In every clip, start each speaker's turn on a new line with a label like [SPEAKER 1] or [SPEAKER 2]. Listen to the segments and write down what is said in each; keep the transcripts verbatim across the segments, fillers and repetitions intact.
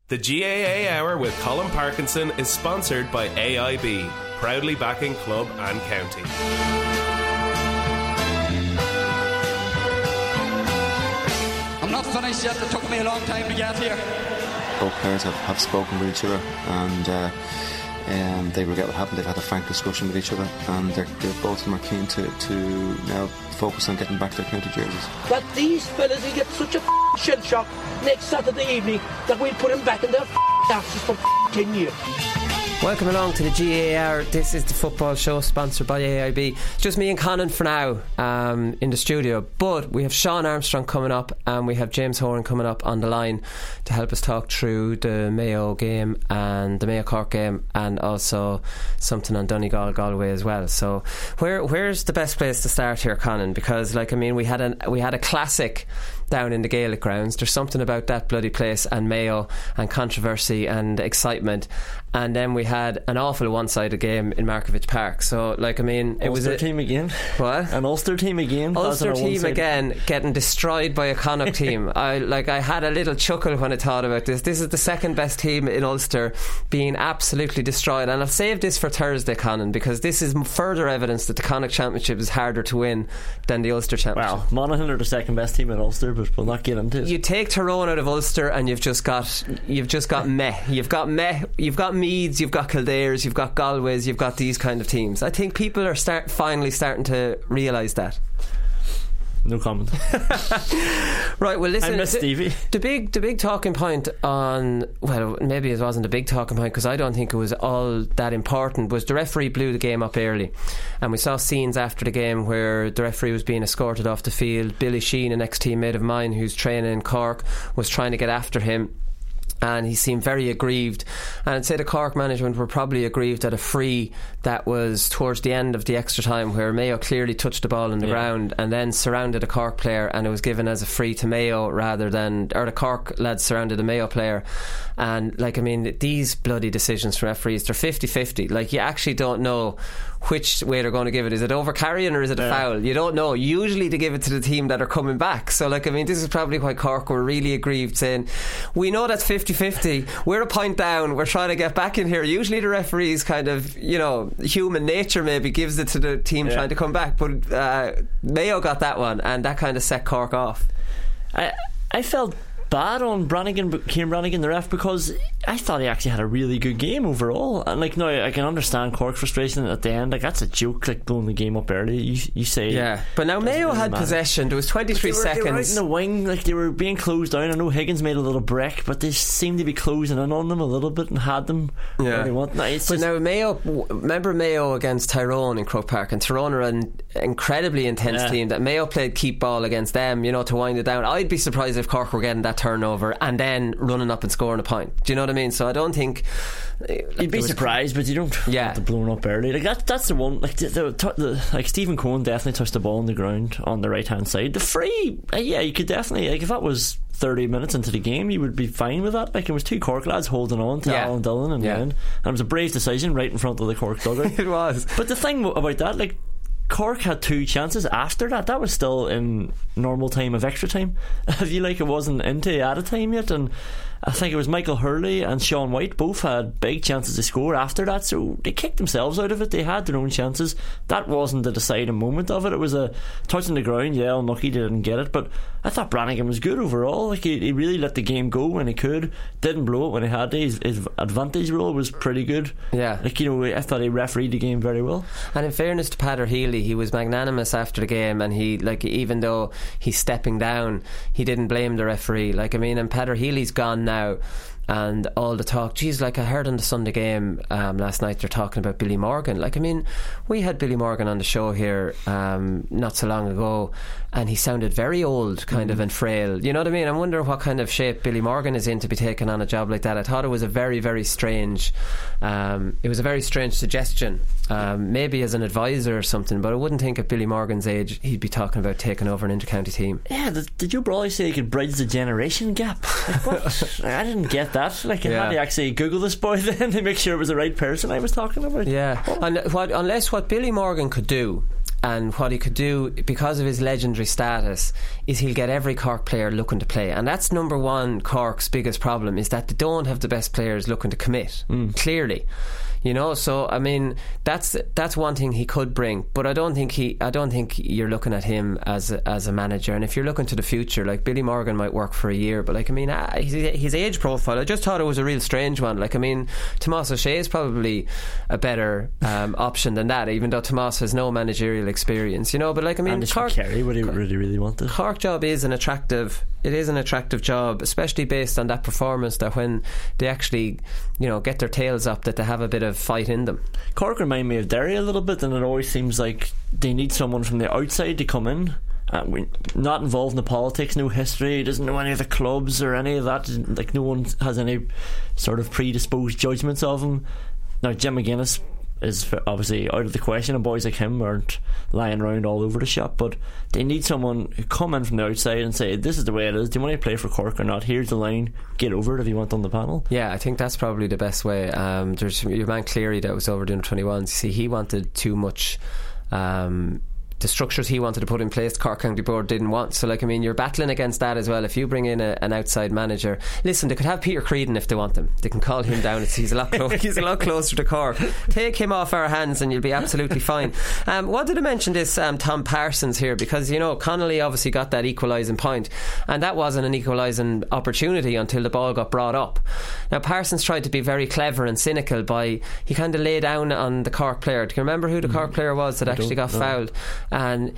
[SPEAKER 1] The G A A Hour with Colin Parkinson is sponsored by A I B, proudly backing club and county.
[SPEAKER 2] I'm not finished yet, it took me a long time to get here.
[SPEAKER 3] Both players have, have spoken with each other, and uh, um, they regret what happened. They've had a frank discussion with each other, and they're, they're, both of them are keen to, to now focus on getting back their county jerseys.
[SPEAKER 4] That these fellas will get such a f***ing shell shock next Saturday evening that we'll put them back in their f***ing asses for f***ing ten years.
[SPEAKER 5] Welcome along to the G A A Hour. This is the football show sponsored by A I B. It's just me and Conan for now um, in the studio, but we have Sean Armstrong coming up and we have James Horan coming up on the line to help us talk through the Mayo game and the Mayo Cork game, and also something on Donegal Galway as well. So where where's the best place to start here, Conan? Because like I mean we had an we had a classic down in the Gaelic grounds. There's something about that bloody place and Mayo and controversy and excitement, and then we had an awful one-sided game in Markovich Park. So like I mean it
[SPEAKER 6] Ulster
[SPEAKER 5] was a
[SPEAKER 6] team again.
[SPEAKER 5] What?
[SPEAKER 6] An Ulster team again.
[SPEAKER 5] Ulster team again getting destroyed by a Connacht team. I like I had a little chuckle when I thought about this. This is the second best team in Ulster being absolutely destroyed, and I've saved this for Thursday, Conan, because this is further evidence that the Connacht Championship is harder to win than the Ulster Championship.
[SPEAKER 6] Well, Monaghan are the second best team in Ulster, but we'll not get into it.
[SPEAKER 5] You take Tyrone out of Ulster and you've just got you've just got meh. You've got meh. You've got Meads. You've got Kildares. You've got Galways. You've got these kind of teams. I think people are start finally starting to realise that.
[SPEAKER 6] No comment.
[SPEAKER 5] Right, well listen,
[SPEAKER 6] I miss
[SPEAKER 5] the,
[SPEAKER 6] Stevie.
[SPEAKER 5] the big the big talking point on, well maybe it wasn't a big talking point because I don't think it was all that important, was the referee blew the game up early, and we saw scenes after the game where the referee was being escorted off the field. Billy Sheen, an ex-teammate of mine who's training in Cork, was trying to get after him, and he seemed very aggrieved, and I'd say the Cork management were probably aggrieved at a free that was towards the end of the extra time where Mayo clearly touched the ball in the yeah. ground and then surrounded a Cork player, and it was given as a free to Mayo rather than, or the Cork lads surrounded a Mayo player. And like I mean these bloody decisions from referees, they're fifty-fifty. Like you actually don't know which way they're going to give it. Is it over carrying or is it a yeah. foul? You don't know. Usually they give it to the team that are coming back. So like I mean this is probably why Cork were really aggrieved, saying we know that's fifty-fifty, we're a point down, we're trying to get back in here. Usually the referees kind of, you know, human nature maybe gives it to the team yeah. trying to come back, but uh, Mayo got that one and that kind of set Cork off.
[SPEAKER 6] I I felt bad on Brannigan, Kieran Brannigan, the ref, because I thought he actually had a really good game overall. And like now I can understand Cork's frustration at the end. Like that's a joke, like blowing the game up early. You, you say
[SPEAKER 5] yeah, but now Mayo really had matter. possession. There was twenty-three
[SPEAKER 6] they were,
[SPEAKER 5] seconds.
[SPEAKER 6] They were out in the wing, like they were being closed down. I know Higgins made a little break, but they seemed to be closing in on them a little bit and had them
[SPEAKER 5] yeah.
[SPEAKER 6] where they want. No, it's
[SPEAKER 5] but
[SPEAKER 6] just,
[SPEAKER 5] now Mayo, remember Mayo against Tyrone in Croke Park, and Tyrone are an incredibly intense yeah. team that Mayo played keep ball against them, you know, to wind it down. I'd be surprised if Cork were getting that turnover and then running up and scoring a point. Do you know what I mean? So I don't think
[SPEAKER 6] like, you'd be surprised, but you don't
[SPEAKER 5] yeah.
[SPEAKER 6] want to blow up early. Like that, that's the one. Like the, the, the like Stephen Cohen definitely touched the ball on the ground on the right hand side. The free, uh, yeah, you could definitely, like if that was thirty minutes into the game, you would be fine with that. Like it was two Cork lads holding on to yeah. Alan Dillon and yeah. and it was a brave decision right in front of the Cork dugout.
[SPEAKER 5] It was.
[SPEAKER 6] But the thing about that, like Cork had two chances after that. That was still in normal time of extra time. I feel like it wasn't into added time yet, and I think it was Michael Hurley and Sean White both had big chances to score after that, so they kicked themselves out of it. They had their own chances. That wasn't the deciding moment of it. It was a touch on the ground. Yeah, unlucky they didn't get it, but I thought Brannigan was good overall. Like he, he really let the game go when he could, didn't blow it when he had to. His, his advantage role was pretty good.
[SPEAKER 5] Yeah,
[SPEAKER 6] like you know, I thought he refereed the game very well.
[SPEAKER 5] And in fairness to Peadar Healy, he was magnanimous after the game, and he, like, even though he's stepping down, he didn't blame the referee. Like I mean, and Peadar Healy's gone now, and all the talk, geez, like I heard on the Sunday game um, last night they're talking about Billy Morgan. Like I mean, we had Billy Morgan on the show here um, not so long ago, and he sounded very old kind mm. of and frail, you know what I mean? I wonder what kind of shape Billy Morgan is in to be taking on a job like that. I thought it was a very very strange um, it was a very strange suggestion, um, maybe as an advisor or something, but I wouldn't think at Billy Morgan's age he'd be talking about taking over an inter-county team.
[SPEAKER 6] Yeah, did, did you Brawley say he could bridge the generation gap? Like, what? I didn't get that. Like I yeah. had to actually Google this boy then to make sure it was the right person I was talking about.
[SPEAKER 5] Yeah, and what, unless what Billy Morgan could do and what he could do because of his legendary status is he'll get every Cork player looking to play, and that's number one Cork's biggest problem, is that they don't have the best players looking to commit. Mm. Clearly, you know. So I mean, that's that's one thing he could bring, but I don't think he I don't think you're looking at him as a, as a manager. And if you're looking to the future, like Billy Morgan might work for a year, but like I mean, uh, his, his age profile, I just thought it was a real strange one. Like I mean, Tomás O'Shea is probably a better um, option than that, even though Tomás has no managerial experience, you know. But like I mean,
[SPEAKER 6] Andy
[SPEAKER 5] Cork,
[SPEAKER 6] Kerry, would he really really want it?
[SPEAKER 5] Cork job is an attractive. It is an attractive job, especially based on that performance, that when they actually, you know, get their tails up, that they have a bit of fight in them.
[SPEAKER 6] Cork remind me of Derry a little bit, and it always seems like they need someone from the outside to come in. Uh, we, not involved in the politics, no history, doesn't know any of the clubs or any of that. Like no one has any sort of predisposed judgments of him. Now Jim McGuinness is obviously out of the question, and boys like him aren't lying around all over the shop, but they need someone who come in from the outside and say, this is the way it is, do you want to play for Cork or not? Here's the line, get over it if you want on the panel.
[SPEAKER 5] Yeah, I think that's probably the best way. Um, there's your man Cleary that was over doing twenty-ones. See, he wanted too much. Um, the structures he wanted to put in place, Cork County Board didn't want. So like I mean, you're battling against that as well. If you bring in a, an outside manager, listen, they could have Peter Creedon if they want him. They can call him down. It's, he's a lot clo- he's a lot closer to Cork. Take him off our hands and you'll be absolutely fine. Um, wanted to mention this um, Tom Parsons here, because you know Connolly obviously got that equalising point, and that wasn't an equalising opportunity until the ball got brought up. Now Parsons tried to be very clever and cynical by he kind of lay down on the Cork player. Do you remember who the Cork player was that
[SPEAKER 6] I
[SPEAKER 5] actually got
[SPEAKER 6] know.
[SPEAKER 5] fouled? And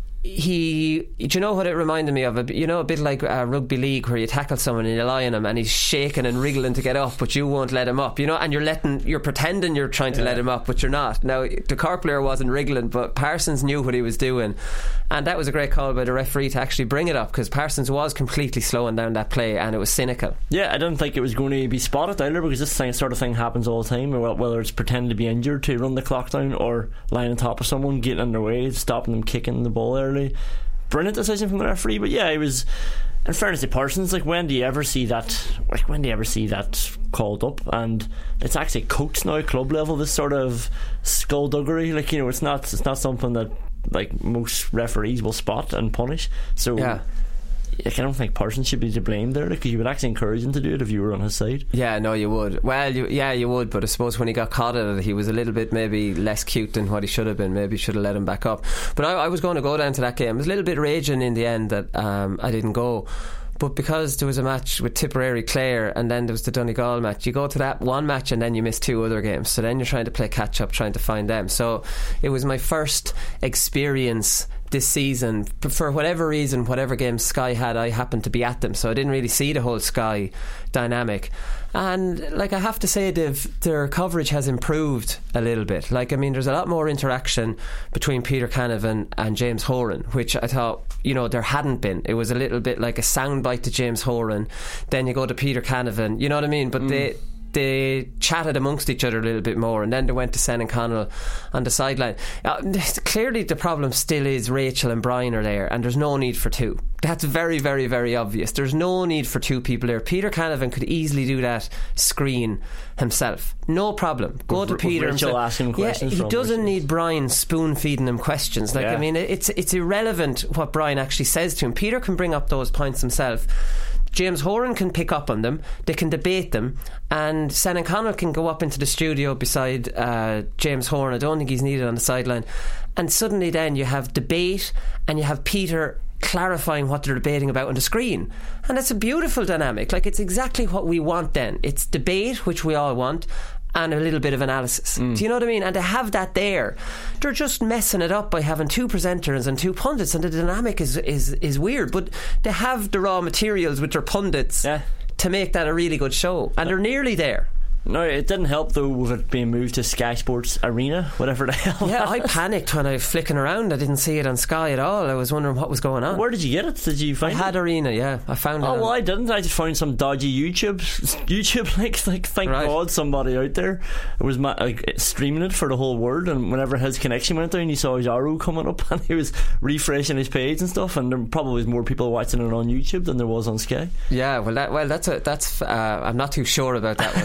[SPEAKER 5] he, do you know what it reminded me of? You know, a bit like uh, rugby league, where you tackle someone and you lie on him and he's shaking and wriggling to get up, but you won't let him up, you know, and you're letting you're pretending you're trying to yeah. let him up, but you're not. Now the Cork player wasn't wriggling, but Parsons knew what he was doing, and that was a great call by the referee to actually bring it up, because Parsons was completely slowing down that play and it was cynical.
[SPEAKER 6] Yeah, I don't think it was going to be spotted either, because this thing, sort of thing happens all the time, whether it's pretending to be injured to run the clock down, or lying on top of someone, getting in their way, stopping them kicking the ball early. Brilliant decision from the referee. But yeah, it was, in fairness to Parsons, like when do you ever see that like when do you ever see that called up? And it's actually coached now, club level, this sort of skullduggery. Like, you know, it's not it's not something that like most referees will spot and punish. So
[SPEAKER 5] yeah,
[SPEAKER 6] like, I don't think Parsons should be to blame there, because you would actually encourage him to do it if you were on his side.
[SPEAKER 5] Yeah, no, you would. Well, you, yeah, you would. But I suppose when he got caught at it, he was a little bit maybe less cute than what he should have been. Maybe should have let him back up. But I, I was going to go down to that game. I was a little bit raging in the end that um, I didn't go. But because there was a match with Tipperary Clare, and then there was the Donegal match, you go to that one match and then you miss two other games. So then you're trying to play catch up, trying to find them. So it was my first experience this season. For whatever reason, whatever games Sky had, I happened to be at them, so I didn't really see the whole Sky dynamic. And like, I have to say, they've, their coverage has improved a little bit. Like, I mean, there's a lot more interaction between Peter Canavan and James Horan, which I thought, you know, there hadn't been. It was a little bit like a soundbite to James Horan, then you go to Peter Canavan, you know what I mean? But mm. they they chatted amongst each other a little bit more, and then they went to Senan Connell on the sideline. Uh, clearly the problem still is Rachel and Brian are there, and there's no need for two. That's very, very, very obvious. There's no need for two people there. Peter Canavan could easily do that screen himself, no problem. Go
[SPEAKER 6] with,
[SPEAKER 5] to Peter
[SPEAKER 6] with Rachel asking questions.
[SPEAKER 5] Yeah, he doesn't need Brian spoon feeding him questions. Like, yeah. I mean, it's it's irrelevant what Brian actually says to him. Peter can bring up those points himself. James Horan can pick up on them, they can debate them, and Senan Connell can go up into the studio beside uh, James Horan. I don't think he's needed on the sideline, and suddenly then you have debate and you have Peter clarifying what they're debating about on the screen, and it's a beautiful dynamic. Like, it's exactly what we want then. It's debate, which we all want, and a little bit of analysis. Mm. Do you know what I mean? And to have that there, they're just messing it up by having two presenters and two pundits, and the dynamic is is, is weird, but they have the raw materials with their pundits yeah. to make that a really good show, and they're nearly there.
[SPEAKER 6] No, it didn't help though with it being moved to Sky Sports Arena, whatever the hell.
[SPEAKER 5] Yeah, I panicked when I was flicking around. I didn't see it on Sky at all. I was wondering what was going on.
[SPEAKER 6] Where did you get it? Did you find
[SPEAKER 5] I had
[SPEAKER 6] it?
[SPEAKER 5] Arena, yeah. I found
[SPEAKER 6] oh,
[SPEAKER 5] it.
[SPEAKER 6] Oh, well, I didn't. I just found some dodgy YouTube YouTube links. Like, thank right. God somebody out there was ma- like, streaming it for the whole world, and whenever his connection went down, he saw his arrow coming up and he was refreshing his page and stuff, and there probably was more people watching it on YouTube than there was on Sky.
[SPEAKER 5] Yeah, well, that, well that's a, that's uh, I'm not too sure about that one there, Colin.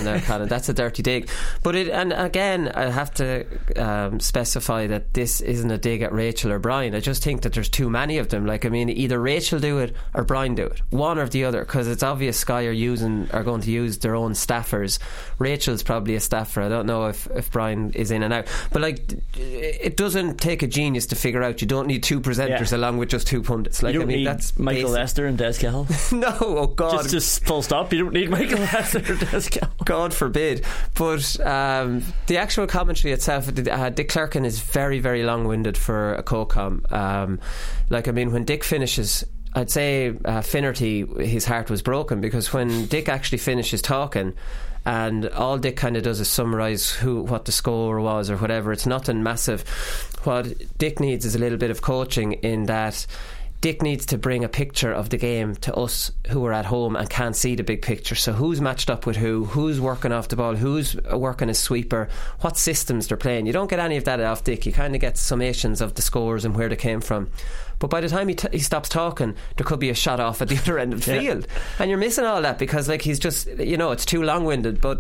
[SPEAKER 5] and that's a dirty dig. But it, and again, I have to um, specify that this isn't a dig at Rachel or Brian. I just think that there's too many of them. Like, I mean, either Rachel do it or Brian do it, one or the other, because it's obvious Sky are using are going to use their own staffers. Rachel's probably a staffer. I don't know if, if Brian is in and out, but like, it doesn't take a genius to figure out you don't need two presenters yeah. along with just two pundits. Like,
[SPEAKER 6] you don't
[SPEAKER 5] I mean,
[SPEAKER 6] need
[SPEAKER 5] that's
[SPEAKER 6] Michael
[SPEAKER 5] basic.
[SPEAKER 6] Lester and Des Cahill.
[SPEAKER 5] No, oh God,
[SPEAKER 6] just, just full stop. You don't need Michael Lester and Des Cahill.
[SPEAKER 5] God forbid. But um, the actual commentary itself, uh, Dick Clerkin is very, very long-winded for a co-com. Um, like, I mean, when Dick finishes, I'd say uh, Finnerty, his heart was broken, because when Dick actually finishes talking, and all Dick kind of does is summarise who what the score was or whatever, it's nothing massive. What Dick needs is a little bit of coaching, in that Dick needs to bring a picture of the game to us who are at home and can't see the big picture. So who's matched up with who, who's working off the ball, who's working as sweeper, what systems they're playing. You don't get any of that off Dick. You kind of get summations of the scores and where they came from. But by the time he, t- he stops talking, there could be a shot off at the other end of the yeah. field, and you're missing all that because, like, he's just, you know, it's too long-winded. But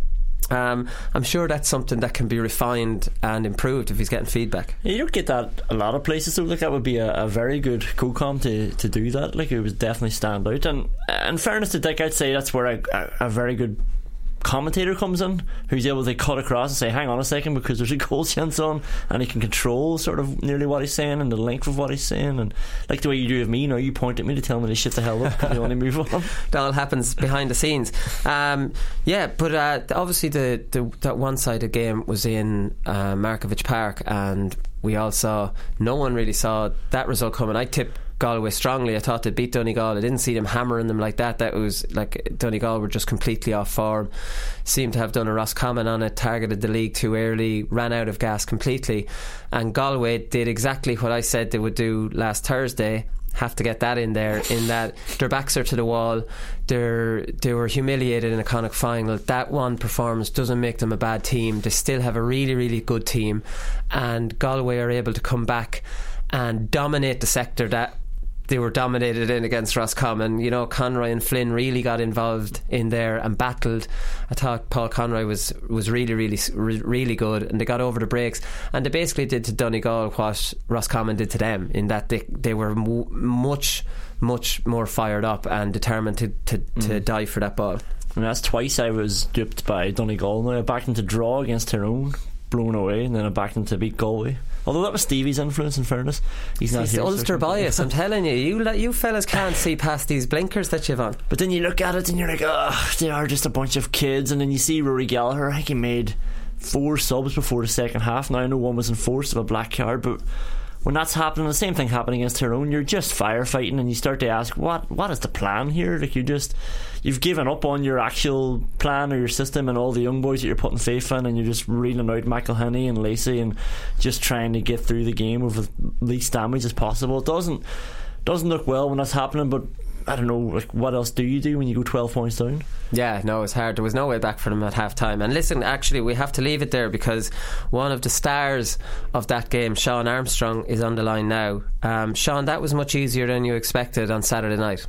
[SPEAKER 5] Um, I'm sure that's something that can be refined and improved if he's getting feedback.
[SPEAKER 6] Yeah, you don't get that a lot of places, so like that would be a, a very good co-com to, to do that. Like, it would definitely stand out. And in fairness to Dick, I'd say that's where a, a, a very good commentator comes in, who's able to cut across and say, hang on a second, because there's a goal chance on, and he can control sort of nearly what he's saying and the length of what he's saying. And like the way you do with me, you know, you point at me to tell me to shut the hell up because you want to move on.
[SPEAKER 5] That all happens behind the scenes. Um, yeah, but uh, obviously the, the that one-sided game was in uh, Markovich Park, and we all saw, no one really saw that result coming. I tipped Galway strongly. I thought they'd beat Donegal. I didn't see them hammering them like that. That was like, Donegal were just completely off form, seemed to have done a Roscommon on it, targeted the league too early, ran out of gas completely, and Galway did exactly what I said they would do last Thursday. Have to get that in there, in that their backs are to the wall. They're they were humiliated in a Connacht final. That one performance doesn't make them a bad team. They still have a really, really good team, and Galway are able to come back and dominate the sector that they were dominated in against Roscommon. You know, Conroy and Flynn really got involved in there and battled. I thought Paul Conroy was, was really, really, really good, and they got over the breaks, and they basically did to Donegal what Roscommon did to them, in that they they were mo- much, much more fired up and determined to, to, to mm. die for that ball.
[SPEAKER 6] And that's twice I was duped by Donegal. Now I backed them to draw against Tyrone, blown away, and then I backed them to beat Galway. Although that was Stevie's influence, in fairness. He's not
[SPEAKER 5] It's
[SPEAKER 6] here.
[SPEAKER 5] Ulster bias, I'm telling you. You you fellas can't see past these blinkers that you've on.
[SPEAKER 6] But then you look at it and you're like, oh, they are just a bunch of kids. And then you see Rory Gallagher, I think he made four subs before the second half. Now I know one was enforced of a black card, but when that's happening, the same thing happening against Tyrone, you're just firefighting, and you start to ask, what what is the plan here? Like, you just you've given up on your actual plan or your system and all the young boys that you're putting faith in, and you're just reeling out McElhenney and Lacey and just trying to get through the game with least damage as possible. It doesn't doesn't look well when that's happening, but I don't know, like, what else do you do when you go twelve points down?
[SPEAKER 5] Yeah, no, it's hard. There was no way back for them at half time. And listen, actually, we have to leave it there, because one of the stars of that game, Sean Armstrong, is on the line now. um, Sean, that was much easier than you expected on Saturday night.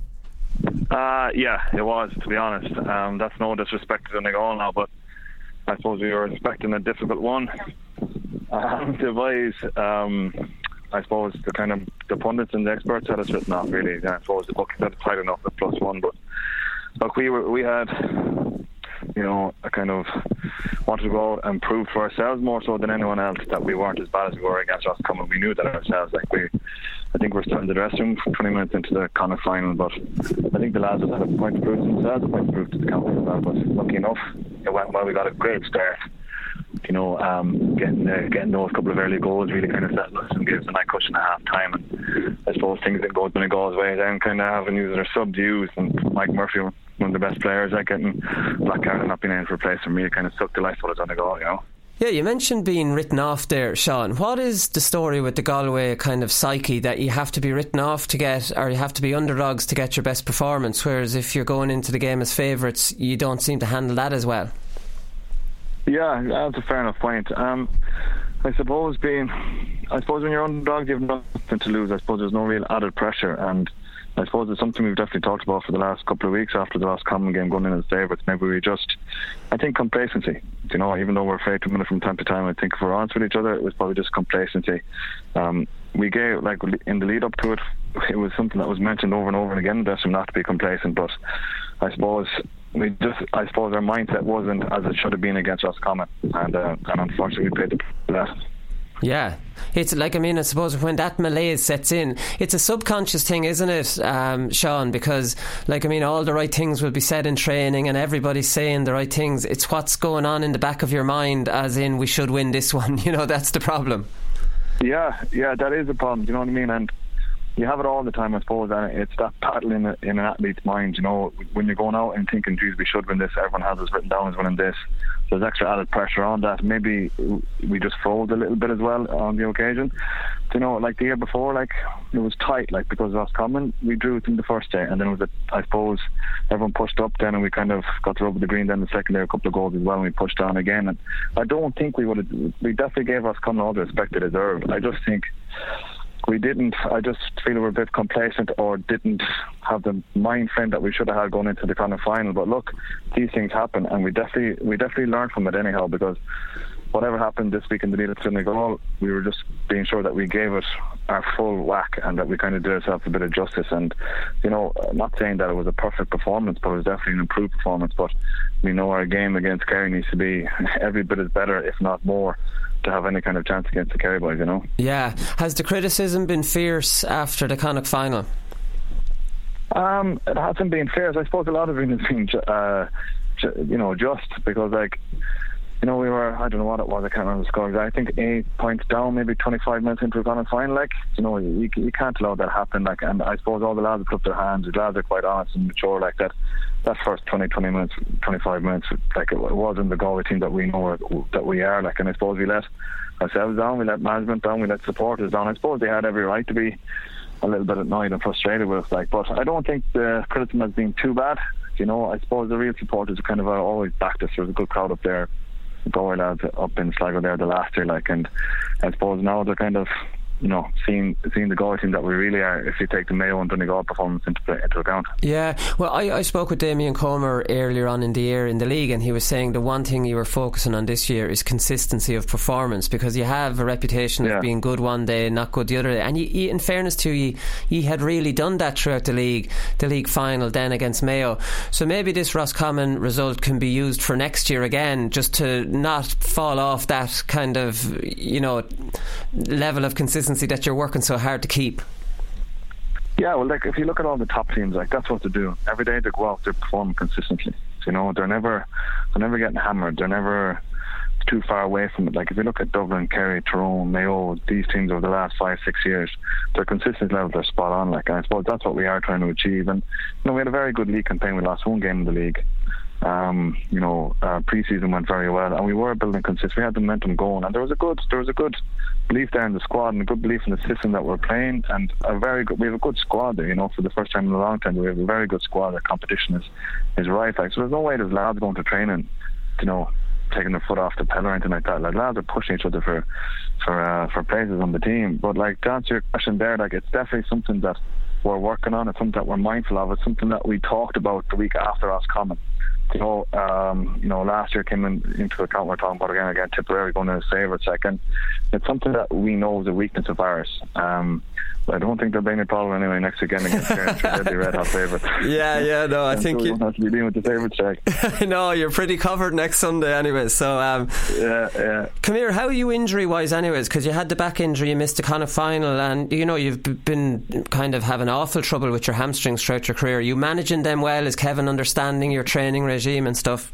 [SPEAKER 7] Uh, yeah, it was, to be honest. Um, that's no disrespect to the goal now, but I suppose we were expecting a difficult one. Um, the boys, um, I suppose the kind of the pundits and the experts had us written off, really. I suppose the bucket had tight enough at plus one, but look, we were we had, you know, a kind of wanted to go and prove for ourselves more so than anyone else that we weren't as bad as we were against Roscommon. We knew that ourselves. Like, we, I think we're still in the dressing room twenty minutes into the Connacht final, but I think the lads have had a point to prove to themselves, a point to prove to the county as well. But lucky enough, it went well. We got a great start. You know, um, getting uh, getting those couple of early goals really kind of settled us and gave us a nice cushion at half time. And I suppose things didn't go Donegal's way. Then kind of avenues that are subdued, and Mike Murphy, one of the best players, like getting black card and not being able to replace him, really kind of sucked the life out of Donegal, you know.
[SPEAKER 5] Yeah, you mentioned being written off there, Sean. What is the story with the Galway kind of psyche, that you have to be written off to get, or you have to be underdogs to get your best performance, whereas if you're going into the game as favourites, you don't seem to handle that as well?
[SPEAKER 7] Yeah, that's a fair enough point. Um, I suppose being, I suppose when you're underdog, you have nothing to lose. I suppose there's no real added pressure, and I suppose it's something we've definitely talked about for the last couple of weeks after the last common game going in as favourites. Maybe we just, I think complacency. You know, even though we're afraid to win it from time to time, I think if we're honest with each other, it was probably just complacency. Um, we gave, like in the lead up to it, it was something that was mentioned over and over and again, that not to be complacent, but I suppose we just, I suppose our mindset wasn't as it should have been against Roscommon, and, uh, and unfortunately we paid the price for that.
[SPEAKER 5] Yeah, it's like, I mean, I suppose when that malaise sets in, it's a subconscious thing, isn't it, um, Sean? Because, like, I mean, all the right things will be said in training and everybody's saying the right things. It's what's going on in the back of your mind, as in, we should win this one. You know, that's the problem.
[SPEAKER 7] Yeah, yeah, that is the problem. Do you know what I mean? And you have it all the time, I suppose, and it's that battle in, a, in an athlete's mind. You know, when you're going out and thinking, geez, we should win this, everyone has us written down as winning this, there's extra added pressure on that. Maybe we just froze a little bit as well on the occasion. You know, like the year before, like, it was tight, like, because of Roscommon, we drew it in the first day, and then it was, a, I suppose, everyone pushed up then, and we kind of got to rub the green then the second day, a couple of goals as well, and we pushed on again. And I don't think we would have, we definitely gave Roscommon all the respect they deserved. I just think we didn't, I just feel we were a bit complacent, or didn't have the mind frame that we should have had going into the kind of final. But look, these things happen, and we definitely we definitely learned from it anyhow, because whatever happened this week in the lead up to the goal, we were just being sure that we gave it our full whack and that we kind of did ourselves a bit of justice. And, you know, I'm not saying that it was a perfect performance, but it was definitely an improved performance. But we know our game against Kerry needs to be every bit as better, if not more, to have any kind of chance against the Kerry boys, you know.
[SPEAKER 5] Yeah. Has the criticism been fierce after the Connacht final?
[SPEAKER 7] Um, it hasn't been fierce. I suppose a lot of it has been, uh, you know, just because, like, you know, we were, I don't know what it was, I can't remember the scores. I think eight points down, maybe twenty-five minutes into a Connacht final, like, you know, you, you can't allow that happen, like, and I suppose all the lads have put their hands, the lads are quite honest and mature, like, that that first twenty, twenty minutes, twenty-five minutes, like, it wasn't the Galway team that we know that we are, like, and I suppose we let ourselves down, we let management down, we let supporters down. I suppose they had every right to be a little bit annoyed and frustrated with us, like, but I don't think the criticism has been too bad. You know, I suppose the real supporters kind of always backed us. There was a good crowd up there, Galway lads up in Sligo there the last year, like, and I suppose now they're kind of, you know, seeing seeing the Galway team that we really are, if you take the Mayo and Donegal performance into, into account.
[SPEAKER 5] Yeah, well, I, I spoke with Damien Comer earlier on in the year in the league, and he was saying the one thing you were focusing on this year is consistency of performance, because you have a reputation
[SPEAKER 7] yeah.
[SPEAKER 5] of being good one day, not good the other day, and you, you, in fairness to you, you had really done that throughout the league, the league final then against Mayo. So maybe this Roscommon result can be used for next year again, just to not fall off that kind of, you know, level of consistency that you're working so hard to keep.
[SPEAKER 7] Yeah, well, like, if you look at all the top teams, like, that's what they do. Every day they go out, they're performing consistently. You know, they're never they're never getting hammered, they're never too far away from it. Like, if you look at Dublin, Kerry, Tyrone, Mayo, these teams over the last five, six years, their consistent level, they're spot on, like, and I suppose that's what we are trying to achieve. And, you know, we had a very good league campaign. We lost one game in the league. Um, you know, uh, pre-season went very well, and we were building consistent. We had the momentum going, and there was a good, there was a good belief there in the squad, and a good belief in the system that we're playing, and a very good. We have a good squad there. You know, for the first time in a long time, we have a very good squad. The competition is is right. Like, so there's no way there's lads going to training, you know, taking their foot off the pedal or anything like that. Like, lads are pushing each other for for uh, for places on the team. But, like, to answer your question there, like, it's definitely something that we're working on. It's something that we're mindful of. It's something that we talked about the week after Roscommon. You know, um, you know, last year came in, into account. We're talking about again, again, Tipperary going to save it second. It's something that we know is a weakness of ours. Um, but I don't think there'll be any problem anyway next weekend against Kerry. They'll be red hot favourites.
[SPEAKER 5] Yeah, yeah, no, I
[SPEAKER 7] and
[SPEAKER 5] think
[SPEAKER 7] so
[SPEAKER 5] you
[SPEAKER 7] don't have to be dealing with the favourite check.
[SPEAKER 5] No, you're pretty covered next Sunday anyway. So, um,
[SPEAKER 7] yeah, yeah.
[SPEAKER 5] Come here, how are you injury wise, anyways? Because you had the back injury, you missed the Connacht final, and you know you've been kind of having awful trouble with your hamstrings throughout your career. Are you managing them well? Is Kevin understanding your training regime and stuff?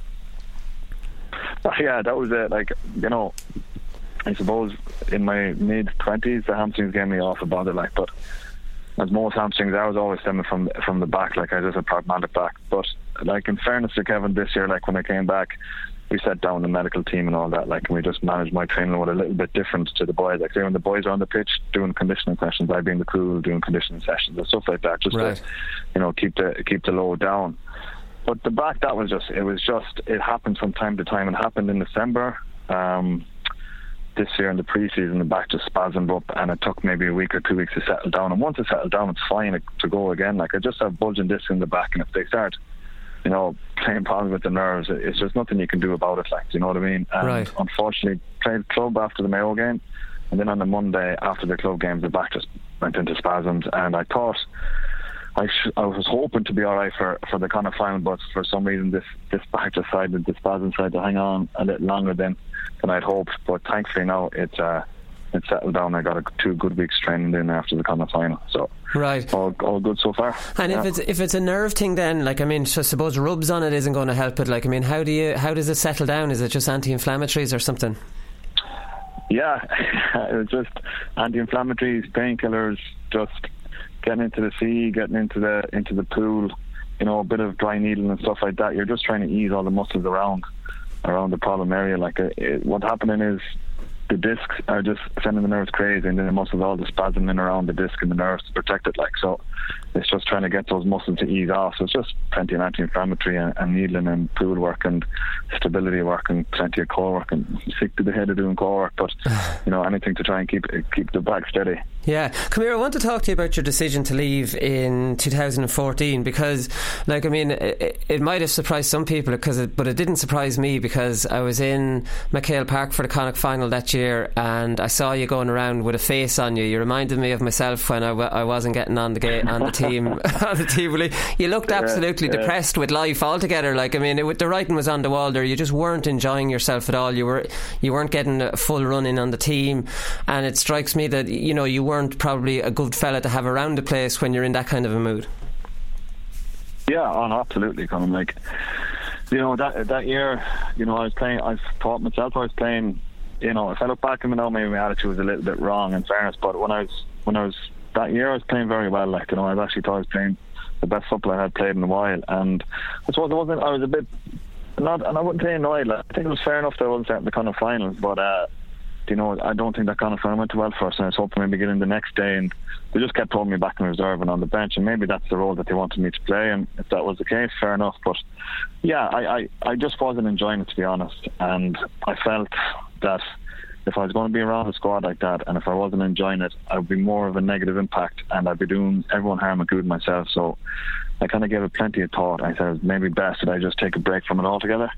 [SPEAKER 7] Yeah, that was it. Like, you know, I suppose in my mid twenties, the hamstrings gave me off a bother. Like, but as most hamstrings, I was always stemming from from the back. Like, I just a pragmatic back. But, like, in fairness to Kevin, this year, like, when I came back, we sat down the medical team and all that. Like, and we just managed my training with a little bit different to the boys. Like, say when the boys are on the pitch doing conditioning sessions, I'd be in the crew doing conditioning sessions and stuff like that, just right. to, you know, keep the keep the load down. But the back, that was just, it was just, it happened from time to time. It happened in December. Um, this year in the pre-season the back just spasmed up, and it took maybe a week or two weeks to settle down, and once it settled down it's fine to go again. Like I just have bulging discs in the back, and if they start you know playing problems with the nerves, it's just nothing you can do about it, like, do you know what I mean? And
[SPEAKER 5] right.
[SPEAKER 7] unfortunately played club after the Mayo game, and then on the Monday after the club game the back just went into spasms, and I thought I, sh- I was hoping to be alright for, for the kind of final, but for some reason this, this back decided, the spasm decided to hang on a little longer than, than I'd hoped, but thankfully now it, uh, it settled down. I got a, two good weeks training in after the kind of final, so
[SPEAKER 5] right.
[SPEAKER 7] all, all good so far.
[SPEAKER 5] And
[SPEAKER 7] yeah.
[SPEAKER 5] if it's if it's a nerve thing, then like I mean, so I suppose rubs on it isn't going to help it. Like I mean, how do you how does it settle down? Is it just anti-inflammatories or something?
[SPEAKER 7] Yeah, it's just anti-inflammatories, painkillers, just getting into the sea, getting into the into the pool, you know, a bit of dry needling and stuff like that. You're just trying to ease all the muscles around around the problem area. Like uh, it, what's happening is the discs are just sending the nerves crazy, and then the muscles all just spasming around the disc and the nerves to protect it. Like so, it's just trying to get those muscles to ease off. So it's just plenty of anti-inflammatory and, and needling and pool work and stability work and plenty of core work. And sick to the head of doing core work, but you know, anything to try and keep keep the back steady.
[SPEAKER 5] Yeah, come here. I want to talk to you about your decision to leave in two thousand fourteen, because, like, I mean, it, it might have surprised some people, because, it, but it didn't surprise me, because I was in McHale Park for the Connacht final that year, and I saw you going around with a face on you. You reminded me of myself when I, w- I wasn't getting on the ga- on the team. on the team, you looked absolutely yeah, yeah. depressed with life altogether. Like, I mean, it, the writing was on the wall there. You just weren't enjoying yourself at all. You were you weren't getting a full run in on the team, and it strikes me that you know you weren't probably a good fella to have around the place when you're in that kind of a mood.
[SPEAKER 7] Yeah, oh, no, absolutely. Kind of like, you know, that that year, you know, I was playing. I thought myself I was playing. You know, if I look back at it now, maybe my attitude was a little bit wrong, in fairness. But when I was when I was that year, I was playing very well. Like, you know, I actually thought I was playing the best football I had played in a while, and I suppose I wasn't. I was a bit not, and I wouldn't say annoyed. Like, I think it was fair enough that I wasn't starting the kind of finals, but. Uh, You know, I don't think that kind of final went well for us, and I was hoping maybe get in the next day, and they just kept throwing me back in reserve and on the bench, and maybe that's the role that they wanted me to play, and if that was the case, fair enough. But yeah, I, I, I just wasn't enjoying it, to be honest, and I felt that if I was going to be around a squad like that, and if I wasn't enjoying it, I would be more of a negative impact, and I'd be doing everyone harm, including myself. So I kind of gave it plenty of thought. I said maybe best that I just take a break from it altogether.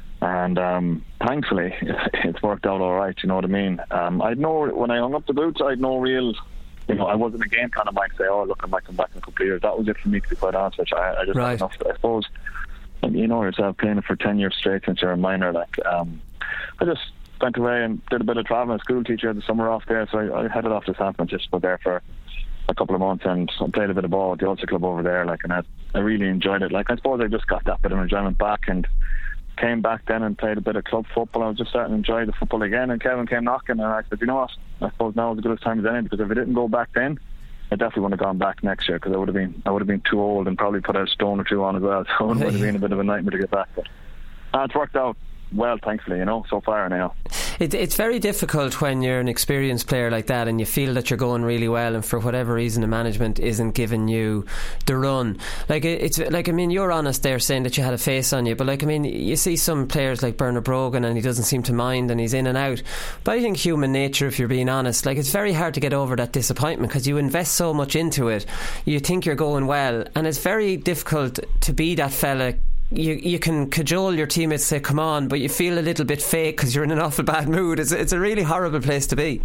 [SPEAKER 7] And um, thankfully it's worked out all right, you know what I mean. um, I'd no when I hung up the boots, I'd no real, you know, I wasn't a game kind of mind to say, oh look, I'm back, I'm back in a couple of years. That was it for me, to be quite honest, which I, I just
[SPEAKER 5] right.
[SPEAKER 7] had enough. I suppose, and you know yourself, playing it for ten years straight since you're a minor, like um, I just went away and did a bit of travelling. A school teacher had the summer off there, so I, I headed off to San Francisco there for a couple of months, and I played a bit of ball at the Ulster Club over there, like, and I, I really enjoyed it. Like, I suppose I just got that bit of enjoyment back, and came back then and played a bit of club football. I was just starting to enjoy the football again, and Kevin came knocking, and I said, you know what, I suppose now is as good a time as any, because if I didn't go back then, I definitely wouldn't have gone back next year, because I would have been I would have been too old and probably put a stone or two on as well, so it would have been a bit of a nightmare to get back. But uh, it's worked out well, thankfully, you know, so far now.
[SPEAKER 5] It, it's very difficult when you're an experienced player like that, and you feel that you're going really well, and for whatever reason the management isn't giving you the run. Like, it's like, I mean, you're honest there saying that you had a face on you, but like, I mean, you see some players like Bernard Brogan, and he doesn't seem to mind, and he's in and out. But I think human nature, if you're being honest, like, it's very hard to get over that disappointment, because you invest so much into it, you think you're going well, and it's very difficult to be that fella. You you can cajole your teammates, say come on, but you feel a little bit fake because you're in an awful bad mood. It's it's a really horrible place to be.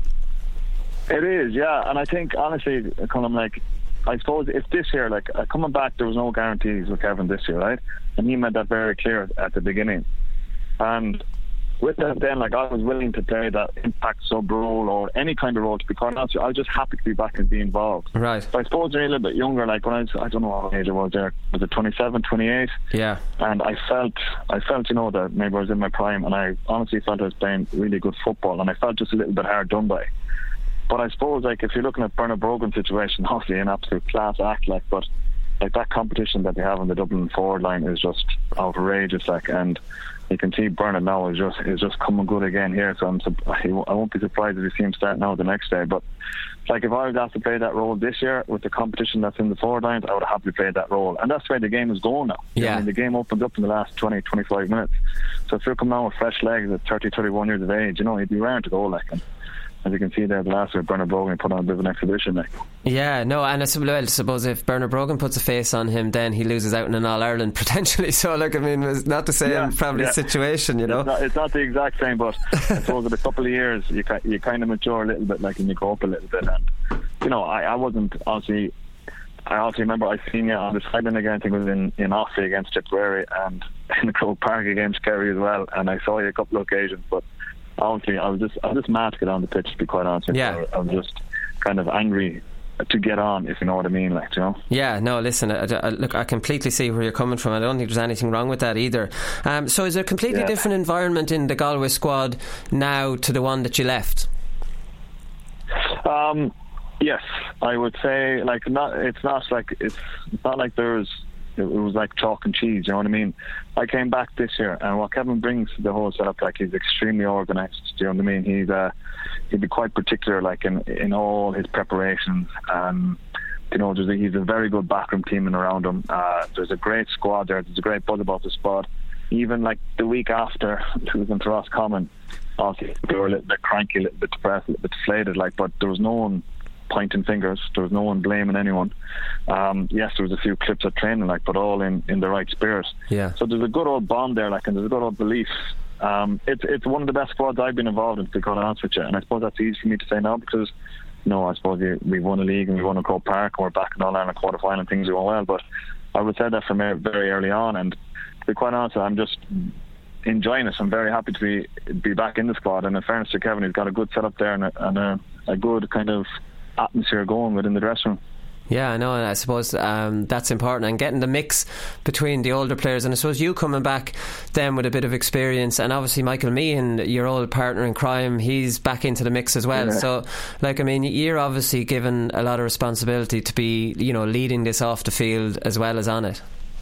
[SPEAKER 7] It is, yeah. And I think honestly, Colin, like, I suppose if this year, like, uh, coming back, there was no guarantees with Kevin this year, right? And he made that very clear at the beginning. And with that, then, like, I was willing to play that impact sub role or any kind of role, to be quite honest. I was just happy to be back and be involved.
[SPEAKER 5] Right.
[SPEAKER 7] So I suppose when you're a little bit younger, like when I was, I don't know what age I was there, was it twenty-seven, twenty-eight?
[SPEAKER 5] Yeah. And
[SPEAKER 7] I felt, I felt, you know, that maybe I was in my prime, and I honestly felt I was playing really good football, and I felt just a little bit hard done by. But I suppose, like, if you're looking at Bernard Brogan's situation, obviously an absolute class act, like, but like that competition that they have on the Dublin forward line is just outrageous, like, and you can see Bernard now is just is just coming good again here. So I'm I won't be surprised if you see him start now the next day. But like if I was asked to play that role this year with the competition that's in the forward lines, I would have happily played that role. And that's where the game is going now.
[SPEAKER 5] Yeah.
[SPEAKER 7] I mean, the game opens up in the last twenty, twenty-five minutes. So if you're coming out with fresh legs at thirty, thirty-one years of age, you know, you'd be raring to go. Like, and as you can see there, the last week Bernard Brogan put on a bit of an exhibition. Like.
[SPEAKER 5] Yeah, no, and I suppose if Bernard Brogan puts a face on him, then he loses out in an All-Ireland potentially. So, like, I mean, it's not the same
[SPEAKER 7] yeah,
[SPEAKER 5] probably
[SPEAKER 7] yeah.
[SPEAKER 5] situation, you know.
[SPEAKER 7] It's not, it's not the exact same, but I suppose in a couple of years you you kind of mature a little bit, like, and you go up a little bit. And you know, I, I wasn't obviously. I also remember I seen you on the sideline again. I think it was in in Offaly against Tipperary and in the Croke Park against Kerry as well. And I saw you a couple of occasions, but. Honestly, I was just I was just mad to get on the pitch, to be quite honest.
[SPEAKER 5] Yeah.
[SPEAKER 7] I was just kind of angry to get on, if you know what I mean, like, you know.
[SPEAKER 5] Yeah, no, listen, I, I, look, I completely see where you're coming from. I don't think there's anything wrong with that either. Um, so is there a completely
[SPEAKER 7] yeah.
[SPEAKER 5] different environment in the Galway squad now to the one that you left?
[SPEAKER 7] Um, yes, I would say, like, not. It's not like it's, it's not like there's. It was like chalk and cheese, you know what I mean? I came back this year, and what Kevin brings to the whole setup, like, he's extremely organised, do you know what I mean? He's uh, he'd be quite particular, like, in, in all his preparations. Um, you know, there's a, he's a very good backroom team and around him. Uh, there's a great squad there. There's a great buzz about the squad. Even, like, the week after losing to Roscommon, obviously they were a little bit cranky, a little bit depressed, a little bit deflated, like, but there was no one pointing fingers, there was no one blaming anyone. Um, yes, there was a few clips of training, like, but all in, in the right spirit.
[SPEAKER 5] Yeah.
[SPEAKER 7] So there's a good old bond there, like, and there's a good old belief. Um, it's it's one of the best squads I've been involved in, to be quite honest with you. And I suppose that's easy for me to say now because, you know, I suppose we, we won a league and we won a Croke Park and we're back in All-Ireland quarter final and things are going well. But I would say that from very early on, and to be quite honest, I'm just enjoying it. I'm very happy to be be back in the squad. And in fairness to Kevin, he's got a good setup there and a, and a, a good kind of atmosphere going within the dressing room.
[SPEAKER 5] Yeah, I know, and I suppose um, that's important, and getting the mix between the older players, and I suppose you coming back then with a bit of experience, and obviously Michael Meehan, your old partner in crime, he's back into the mix as well. Yeah. So, like, I mean, you're obviously given a lot of responsibility to be, you know, leading this off the field as well as on it.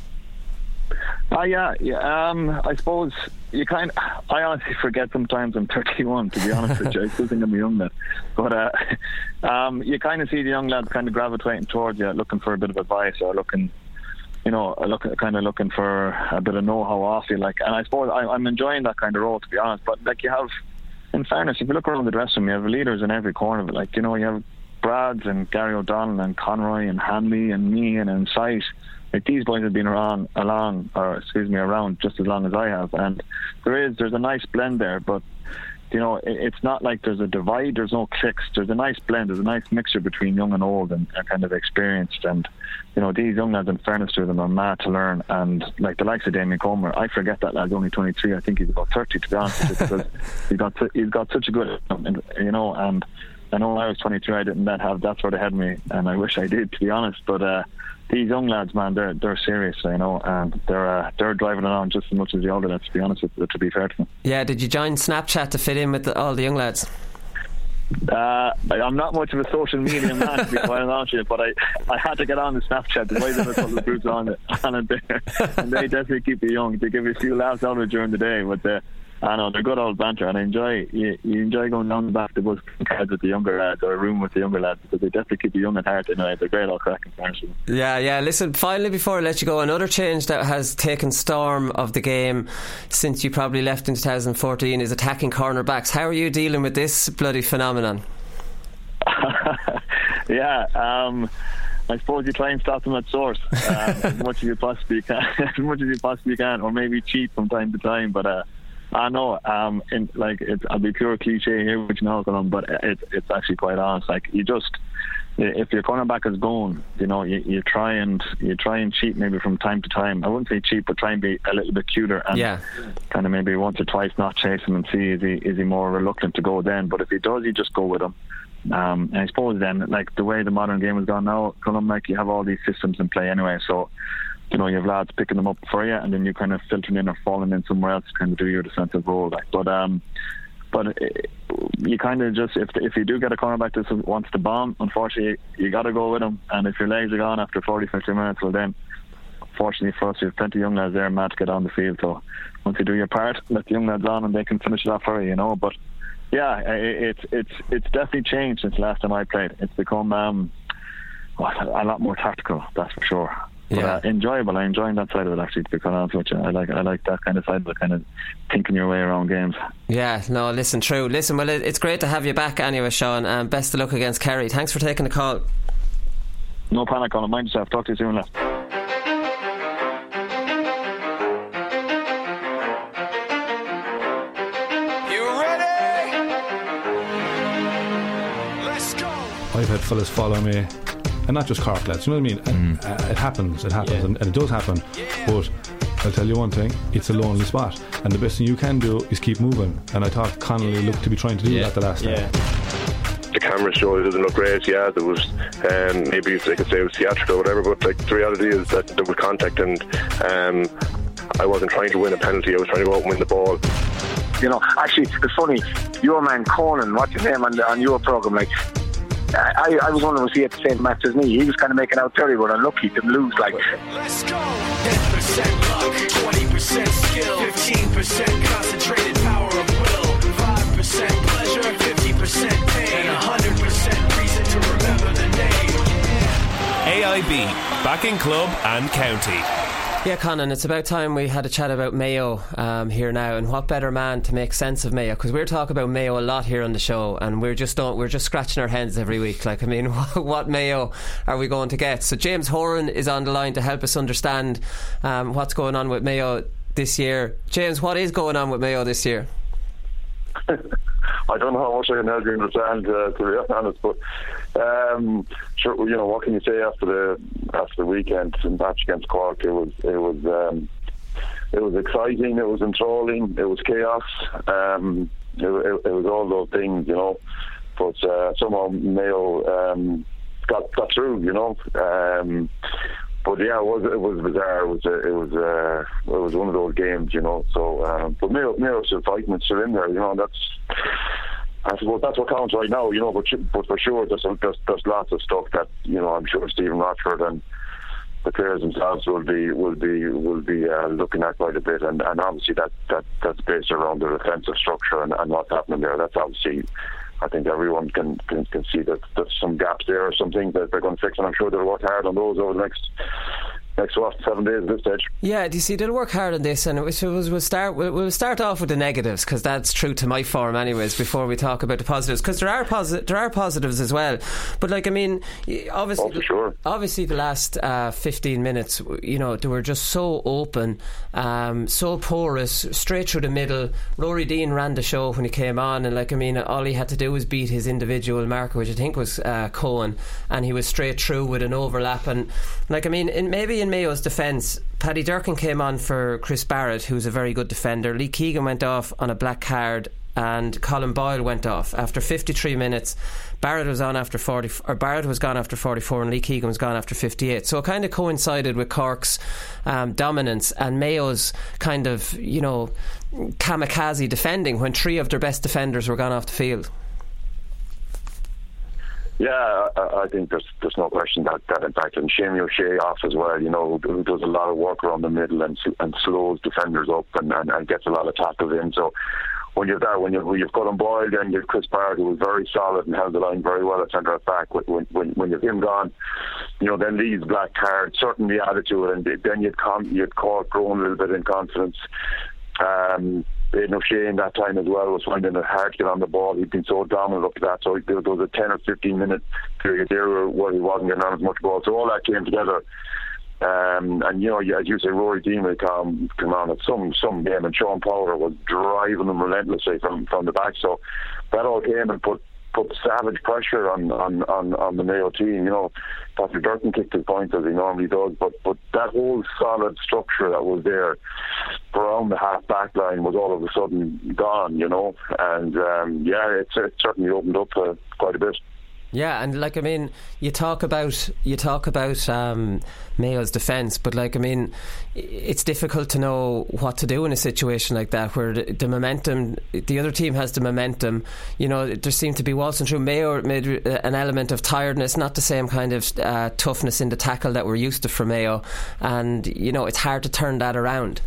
[SPEAKER 7] Uh, yeah, yeah. Um, I suppose you kind. I honestly forget sometimes I'm thirty-one. To be honest with you, I still think I'm young lad. But uh, um, you kind of see the young lads kind of gravitating towards you, looking for a bit of advice or looking, you know, look, kind of looking for a bit of know-how off you. Like, and I suppose I, I'm enjoying that kind of role, to be honest. But like, you have, in fairness, if you look around the dressing room, you have leaders in every corner of it. Like, you know, you have Brads and Gary O'Donnell and Conroy and Hanley and Meehan and Sight. Like, these boys have been around, along, or excuse me, around just as long as I have, and there is, there's a nice blend there. But you know, it, it's not like there's a divide. There's no cliques. There's a nice blend. There's a nice mixture between young and old, and, and kind of experienced. And you know, these young lads, in fairness to them, are mad to learn. And like the likes of Damien Comer, I forget that lad's only twenty-three. I think he's about thirty, to be honest with you, because he's got he's got such a good, you know. And I know when I was twenty-three, I didn't have that sort of head of me, and I wish I did, to be honest. But uh, these young lads, man, they're they're serious, you know, and they're uh, they're driving along just as much as the older lads, to be honest with you, to be fair to them.
[SPEAKER 5] Yeah, did you join Snapchat to fit in with the, all the young lads?
[SPEAKER 7] Uh, I'm not much of a social media man, to be quite honest with you, but I, I had to get on the Snapchat. The way that a couple of groups on it, on it there, and they definitely keep you young. They give you a few laughs out of it during the day, but uh, I know they're good old banter, and I enjoy you, you enjoy going down the back of the bus cards with the younger lads, or a room with the younger lads, because they definitely keep you young at heart. Anyway, they're great old cracking parents.
[SPEAKER 5] Yeah, yeah. Listen, finally, before I let you go, another change that has taken storm of the game since you probably left in twenty fourteen is attacking cornerbacks. How are you dealing with this bloody phenomenon?
[SPEAKER 7] yeah, um, I suppose you try and stop them at source um, as much as you possibly can, as much as you possibly can, or maybe cheat from time to time. But uh, I know, um, in, like, it's, I'll be pure cliche here, which now on, but it's it's actually quite honest. Like, you just, if your cornerback is going, you know, you, you try and you try and cheat maybe from time to time. I wouldn't say cheat, but try and be a little bit cuter and
[SPEAKER 5] yeah.
[SPEAKER 7] kind of maybe once or twice not chase him and see is he is he more reluctant to go then. But if he does, you just go with him. Um, and I suppose then, like the way the modern game has gone now, Colum, like, you have all these systems in play anyway, so you know, you have lads picking them up for you, and then you kind of filtering in or falling in somewhere else to kind of do your defensive role. Like, but um, but it, you kind of just, if if you do get a cornerback that wants to bomb, unfortunately you got to go with him. And if your legs are gone after forty, fifty minutes, well then fortunately for us, we have plenty of young lads there, mad to get on the field. So once you do your part, let the young lads on and they can finish it off for you, you know. But yeah, it's it's it's definitely changed since the last time I played. It's become um, well, a lot more tactical, that's for sure. But,
[SPEAKER 5] yeah.
[SPEAKER 7] uh, enjoyable. I'm enjoying that side of it, actually, to be quite honest with you. I like I like that kind of side of it, kind of thinking your way around games.
[SPEAKER 5] Yeah, no, listen, true. Listen, well, it, it's great to have you back anyway, Sean, and best of luck against Kerry. Thanks for taking the call.
[SPEAKER 7] No panic on it. Mind yourself. Talk to you soon, lad.
[SPEAKER 8] I've had fellas follow me, and not just Cork lads, you know what I mean? Mm. And, uh, it happens, it happens, yeah. and, and it does happen. But I'll tell you one thing, it's a lonely spot, and the best thing you can do is keep moving. And I thought Connolly looked to be trying to do yeah. that the last
[SPEAKER 9] yeah.
[SPEAKER 8] time.
[SPEAKER 9] The camera show it doesn't look great, yeah, there was um, maybe they could say it was theatrical or whatever, but like the reality is that there was contact, and um, I wasn't trying to win a penalty, I was trying to go out and win the ball.
[SPEAKER 10] You know, actually, it's funny, your man Conan, what's his name on, the, on your programme, like, I, I was wondering, was he at the same match as me? He was kind of making out very well, unlucky to lose. Like,
[SPEAKER 11] let's go. ten percent luck, twenty percent skill, fifteen percent concentrated power of will, five percent pleasure, fifty percent pain, and one hundred percent reason to remember the name.
[SPEAKER 1] A I B, backing club and county.
[SPEAKER 5] Yeah, Conan, it's about time we had a chat about Mayo um, here now, and what better man to make sense of Mayo, because we're talking about Mayo a lot here on the show, and we're just don't we're just scratching our heads every week. Like, I mean, what Mayo are we going to get? So James Horan is on the line to help us understand um, what's going on with Mayo this year. James, what is going on with Mayo this year?
[SPEAKER 9] I don't know how much I can help you understand, uh, to be honest, but um, sure, you know, what can you say after the after the weekend match against Cork? It was it was um, it was exciting, it was enthralling, it was chaos, um, it, it, it was all those things, you know. But uh, somehow Mayo um, got got through, you know. Um, But yeah, it was it was bizarre. It was uh, it was uh, it was one of those games, you know. So, um, but Mayo Mayo's still fighting, it's still in there, you know. And that's I suppose that's what counts right now, you know. But but for sure, there's there's, there's lots of stuff that, you know, I'm sure Stephen Rochford and the players themselves will be will be will be uh, looking at quite a bit, and, and obviously that, that that's based around the defensive structure and, and what's happening there. That's obviously, I think everyone can, can, can see that there's some gaps there or some things that they're going to fix, and I'm sure they'll work hard on those over the next next what, seven days at this stage.
[SPEAKER 5] Yeah, do you see, they'll work hard on this, and it was, it was, we'll start we'll, we'll start off with the negatives, because that's true to my form anyways, before we talk about the positives, because there are posi- there are positives as well. But like, I mean, obviously,
[SPEAKER 9] oh, for sure.
[SPEAKER 5] obviously the last uh, fifteen minutes, you know, they were just so open, um, so porous, straight through the middle. Rory Dean ran the show when he came on, and like, I mean, all he had to do was beat his individual marker, which I think was uh, Cohen, and he was straight through with an overlap. And like, I mean, in, maybe in Mayo's defence, Paddy Durkin came on for Chris Barrett, who's a very good defender. Lee Keegan went off on a black card, and Colin Boyle went off after fifty-three minutes. Barrett was on after forty, or Barrett was gone after forty-four, and Lee Keegan was gone after fifty-eight. So it kind of coincided with Cork's um, dominance and Mayo's kind of, you know, kamikaze defending when three of their best defenders were gone off the field.
[SPEAKER 9] Yeah, I, I think there's there's no question that that impacted. And Shane O'Shea off as well, you know, who does a lot of work around the middle and and slows defenders up and, and, and gets a lot of tackles in. So when you're there, when, you, when you've got him Boyle, then you've Chris Barrett, who was very solid and held the line very well at centre back. When, when, when you've him gone, you know, then Lee's black card certainly added to it, and then you'd, con- you'd Cork growing a little bit in confidence. Um, Aidan O'Shea in that time as well was finding it hard to get on the ball. He'd been so dominant up to that, so there was a ten or fifteen minute period there where he wasn't getting on as much ball. So all that came together. Um, and, you know, as you say, Rory Dean would come, come on at some, some game, and Sean Power was driving them relentlessly from, from the back. So that all came and put put savage pressure on, on, on, on the Mayo team. You know, Patrick Durkin kicked his points as he normally does, but, but that whole solid structure that was there around the half back line was all of a sudden gone, you know. And um, yeah, it's, it certainly opened up uh, quite a bit.
[SPEAKER 5] Yeah, and like I mean, you talk about you talk about um, Mayo's defence, but like I mean, it's difficult to know what to do in a situation like that, where the, the momentum, the other team has the momentum. You know, there seemed to be waltzing through. Mayo made an element of tiredness, not the same kind of uh, toughness in the tackle that we're used to from Mayo, and you know, it's hard to turn that around.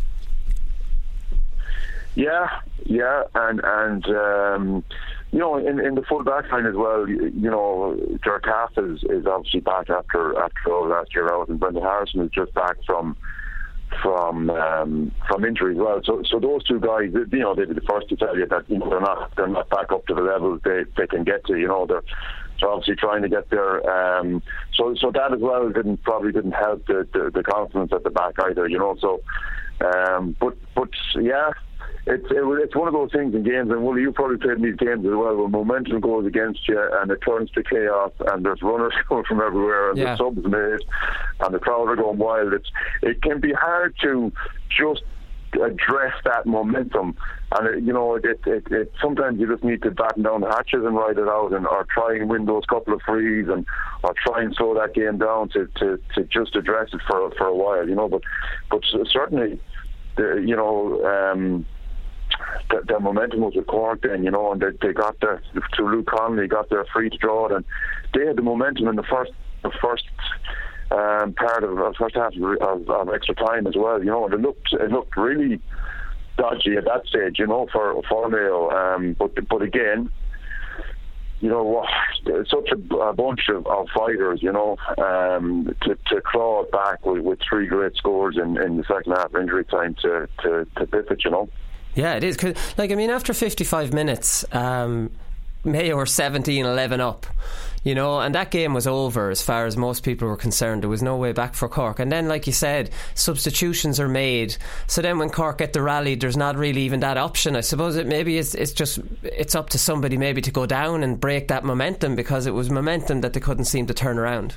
[SPEAKER 9] Yeah, yeah, and and. Um, You know, in, in the full back line as well, you, you know, Jerkath is, is obviously back after after all last year out, and Brendan Harrison is just back from from um, from injury as well. So so those two guys, you know, they'd be the first to tell you that, you know, they're not they're not back up to the levels they, they can get to. You know, they're, they're obviously trying to get there. Um, so so that as well didn't probably didn't help the, the, the confidence at the back either. You know, so um, but but yeah. It's it, it's one of those things in games, and Willie, you probably played in these games as well, where momentum goes against you and it turns to chaos, and there's runners coming from everywhere, and yeah. the subs made, and the crowd are going wild. It's it can be hard to just address that momentum, and it, you know, it, it, it sometimes you just need to batten down the hatches and ride it out, and or try and win those couple of frees, and or try and slow that game down to, to, to just address it for for a while, you know. But but certainly, the, you know. Um, Their, their momentum was with Cork then, you know, and they, they got their, to Luke Connolly, got their free to draw it, and they had the momentum in the first the first um, part of the first half of, of extra time as well, you know, and it looked it looked really dodgy at that stage, you know, for, for Mayo, um, but but again, you know, such a, a bunch of, of fighters, you know, um, to, to claw it back with, with three great scores in, in the second half injury time to, to, to biff it, you know.
[SPEAKER 5] Yeah, it is. Cause, like, I mean, after fifty-five minutes, um, Mayo were seventeen eleven up, you know, and that game was over as far as most people were concerned. There was no way back for Cork. And then, like you said, substitutions are made. So then when Cork get the rally, there's not really even that option. I suppose it maybe it's, it's just it's up to somebody maybe to go down and break that momentum, because it was momentum that they couldn't seem to turn around.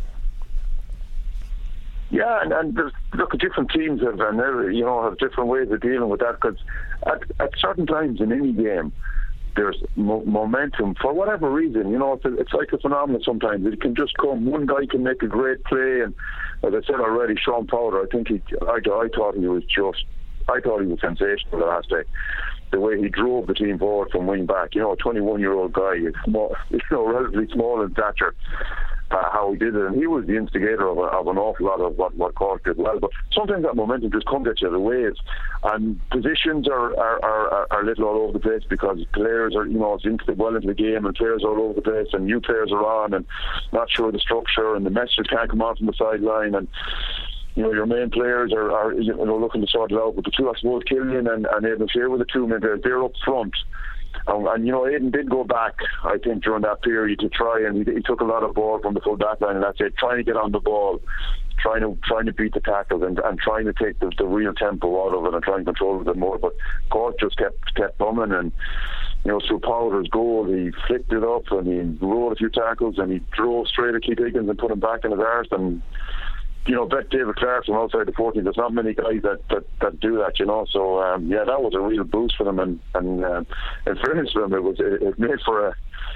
[SPEAKER 9] Yeah, and, and there's, look, different teams have, and you know, have different ways of dealing with that. Because at, at certain times in any game, there's mo- momentum for whatever reason. You know, it's, a, it's like a phenomenon. Sometimes it can just come. One guy can make a great play, and as I said already, Sean Powder. I think he, I, I thought he was just, I thought he was sensational the last day. The way he drove the team forward from wing back. You know, a twenty-one-year-old guy, small, you know, relatively small in stature. Uh, how he did it, and he was the instigator of, a, of an awful lot of what, what Cork did well. But sometimes that momentum just comes at you the waves, and positions are are, are are little all over the place, because players are, you know, it's into the, well into the game, and players are all over the place, and new players are on, and not sure of the structure, and the messages can't come on from the sideline, and you know, your main players are, are you know, looking to sort it out. But the two, I suppose, Killian and, and Aidan Shear were the two men, they're, they're up front. Um, and you know, Aidan did go back, I think, during that period to try, and he, he took a lot of ball from the full back line, and that's it, trying to get on the ball, trying to trying to beat the tackles, and, and trying to take the, the real tempo out of it, and trying to control it a bit more. But Cork just kept kept bumming, and you know, through Powder's goal, he flicked it up, and he rolled a few tackles, and he drove straight at Keith Higgins and put him back in his arse, and you know, bet David Clark from outside the fourteen. There's not many guys that, that, that do that, you know. So um, yeah, that was a real boost for them, and and uh, in fairness to them, it was it, it made for a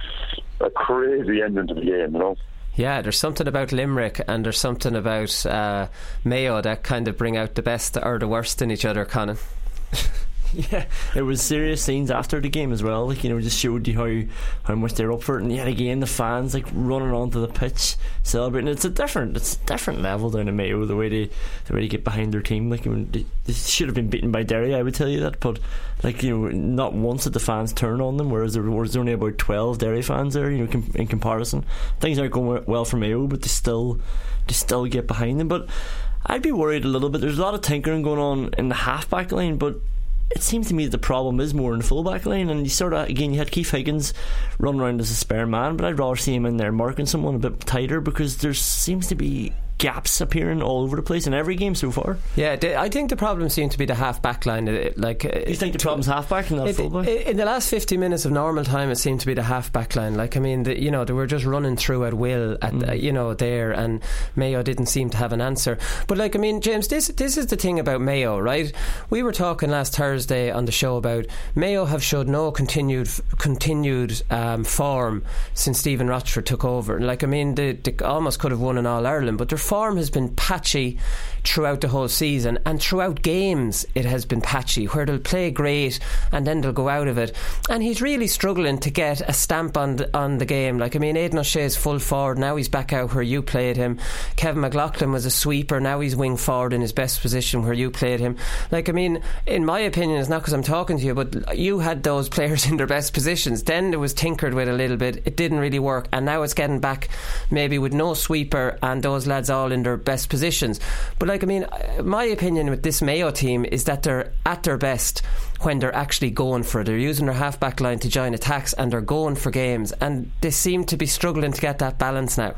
[SPEAKER 9] a crazy ending to the game, you know.
[SPEAKER 5] Yeah, there's something about Limerick and there's something about uh, Mayo that kind of bring out the best or the worst in each other, Conan.
[SPEAKER 6] Yeah, it was serious scenes after the game as well. Like, you know, just showed you how how much they're up for it, and yet again the fans like running onto the pitch celebrating. It's a different, it's a different level down in Mayo. The way they the way they get behind their team. Like, I mean, they, they should have been beaten by Derry, I would tell you that. But like, you know, not once did the fans turn on them. Whereas there was only about twelve Derry fans there. You know, com- in comparison, things aren't going well for Mayo, but they still they still get behind them. But I'd be worried a little bit. There's a lot of tinkering going on in the half-back line, but it seems to me that the problem is more in the full-back line. And you sort of, again, you had Keith Higgins run around as a spare man, but I'd rather see him in there marking someone a bit tighter, because there seems to be gaps appearing all over the place in every game so far.
[SPEAKER 5] Yeah, I think the problem seemed to be the half back line. Like,
[SPEAKER 6] you think the problem's half back and not full back?
[SPEAKER 5] In the last fifty minutes of normal time, it seemed to be the half back line. Like, I mean, the, you know, they were just running through at will, at mm. uh, you know, there, and Mayo didn't seem to have an answer. But like, I mean, James, this this is the thing about Mayo, right? We were talking last Thursday on the show about Mayo have showed no continued continued um, form since Stephen Rochford took over. Like, I mean, they, they almost could have won an All-Ireland, but their form has been patchy throughout the whole season, and throughout games it has been patchy, where they'll play great and then they'll go out of it, and he's really struggling to get a stamp on the, on the game. Like, I mean, Aidan O'Shea's full forward, now he's back out where you played him. Kevin McLaughlin was a sweeper, now he's wing forward in his best position where you played him. Like, I mean, in my opinion, it's not because I'm talking to you, but you had those players in their best positions. Then it was tinkered with a little bit, it didn't really work, and now it's getting back maybe with no sweeper and those lads all in their best positions. But like, I mean, my opinion with this Mayo team is that they're at their best when they're actually going for it. They're using their half back line to join attacks and they're going for games, and they seem to be struggling to get that balance now.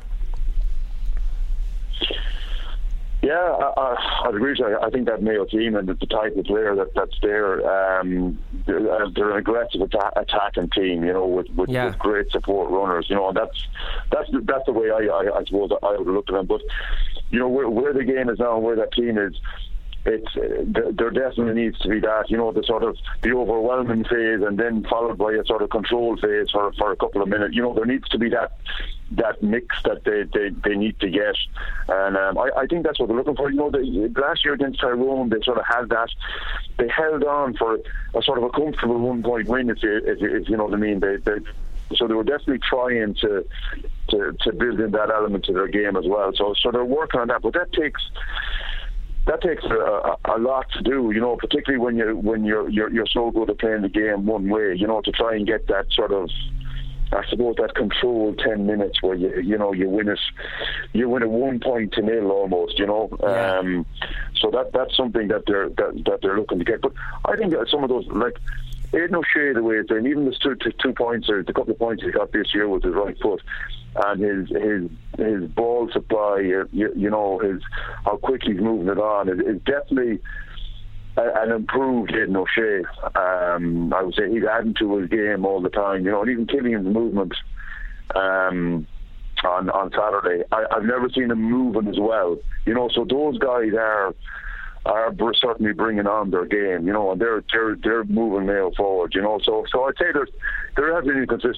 [SPEAKER 9] Yeah, I, I, I'd agree with you. I think that Mayo team and the, the type of player that, that's there, um, they're, they're an aggressive atta- attacking team, you know, with, with, yeah. with great support runners, you know, and that's that's that's the way I, I, I suppose I would have looked at them. But, you know, where, where the game is now, where that team is, it's uh, there definitely needs to be that, you know, the sort of the overwhelming phase and then followed by a sort of control phase for, for a couple of minutes. You know, there needs to be that that mix that they, they, they need to get, and um, I, I think that's what they're looking for. You know, the, last year against Tyrone, they sort of had that. They held on for a sort of a comfortable one point win, if you, if, if you know what I mean. They, they so they were definitely trying to, to to build in that element to their game as well. So so they're working on that, but that takes. That takes a, a lot to do, you know, particularly when you when you're you're you're so good at playing the game one way, you know, to try and get that sort of, I suppose, that controlled ten minutes where you you know you win it, you win it one point to nil almost, you know. Yeah. Um, so that that's something that they're that, that they're looking to get. But I think that some of those, like Aidan O'Shea, the way it's playing, even the two, two points or the couple of points he got this year with his right foot, and his his his ball supply, you, you know, his how quick he's moving it on is, is definitely a, an improved Aidan O'Shea. Um, I would say he's adding to his game all the time, you know, and even Killian's movement um, on on Saturday, I, I've never seen him moving as well, you know. So those guys are are certainly bringing on their game, you know, and they're they're they're moving Mayo forward, you know. So so I'd say there's there has been inconsistent.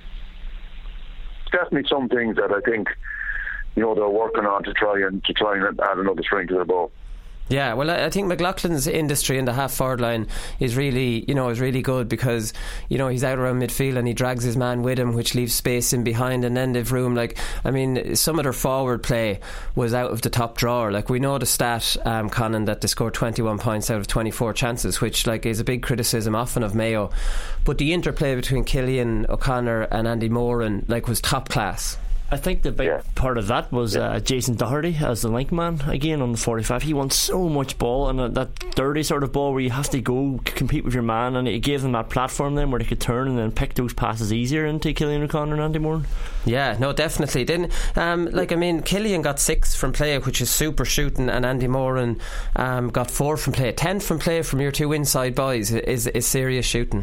[SPEAKER 9] Definitely some things that I think, you know, they're working on to try and to try and add another string to their bow.
[SPEAKER 5] Yeah, well, I think McLaughlin's industry in the half forward line is really, you know, is really good because, you know, he's out around midfield and he drags his man with him, which leaves space in behind, and then they've room. Like, I mean, some of their forward play was out of the top drawer. Like, we know the stat, um, Conan, that they scored twenty-one points out of twenty-four chances, which, like, is a big criticism often of Mayo. But the interplay between Killian O'Connor and Andy Moran, like, was top class.
[SPEAKER 6] I think the big yeah. part of that was uh, Jason Doherty as the link man again on the forty-five. He won so much ball, and uh, that dirty sort of ball where you have to go compete with your man, and it gave them that platform then where they could turn and then pick those passes easier into Killian O'Connor and Andy Moran.
[SPEAKER 5] Yeah, no, definitely. Then, um, like, I mean, Killian got six from play, which is super shooting, and Andy Moran um, got four from play. Ten from play from your two inside boys is is serious shooting.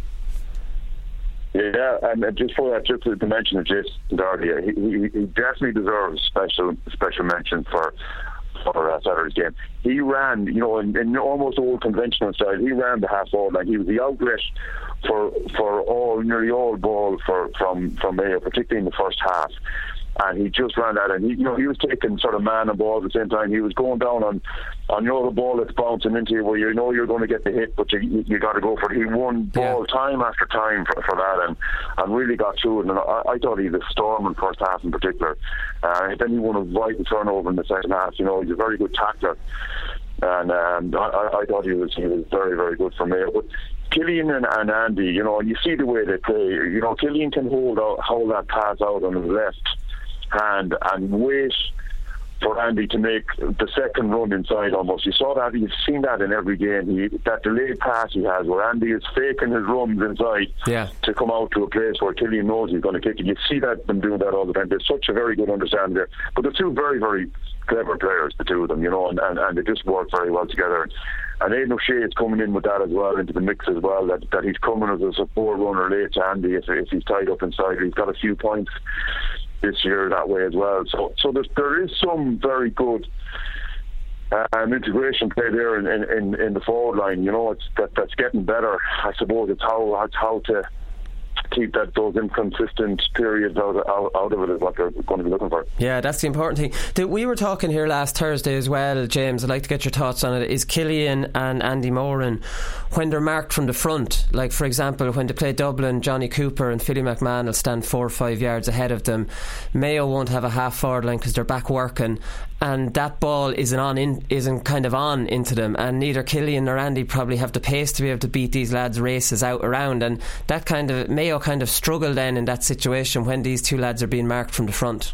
[SPEAKER 9] Yeah, and just for that, just to mention of Jason Doherty, he, he, he definitely deserves special special mention for for uh, Saturday's game. He ran, you know, in, in almost old conventional style. He ran the half forward line. He was the outlet for for all nearly all ball for from from Mayo, particularly in the first half. And he just ran that, and he, you know, he was taking sort of man and ball at the same time. He was going down on, on you know, the ball that's bouncing into you, where you know you're going to get the hit, but you you, you got to go for it. He won ball yeah. time after time for, for that, and, and really got through it. And I, I thought he was storming first half in particular. Uh, then he won a vital turnover in the second half. You know, he's a very good tackler, and um, I, I thought he was he was very very good for Mayo. But Killian and, and Andy, you know, you see the way they play. You know, Killian can hold out, hold that pass out on his left hand and wait for Andy to make the second run inside almost. You saw that, you've seen that in every game. He, that delayed pass he has where Andy is faking his runs inside
[SPEAKER 5] yeah.
[SPEAKER 9] to come out to a place where Killian knows he's going to kick it. You see that them doing that all the time. There's such a very good understanding there. But they're two very, very clever players, the two of them, you know, and, and, and they just work very well together. And Aidan O'Shea is coming in with that as well, into the mix as well, that, that he's coming as a support runner late to Andy if, if he's tied up inside. He's got a few points this year that way as well. So so there's, there is some very good um, integration play there in, in, in the forward line. You know, it's that that's getting better. I suppose it's how it's how to keep that those inconsistent periods out, out, out of it is what they're going to be looking for.
[SPEAKER 5] Yeah, that's the important thing. The, we were talking here last Thursday as well, James. I'd like to get your thoughts on it. Is Killian and Andy Moran, when they're marked from the front, like for example when they play Dublin, Johnny Cooper and Philly McMahon will stand four or five yards ahead of them. Mayo won't have a half forward line because they're back working, and that ball isn't on in, isn't kind of on into them, and neither Killian nor Andy probably have the pace to be able to beat these lads' races out around, and that kind of Mayo kind of struggle then in that situation when these two lads are being marked from the front.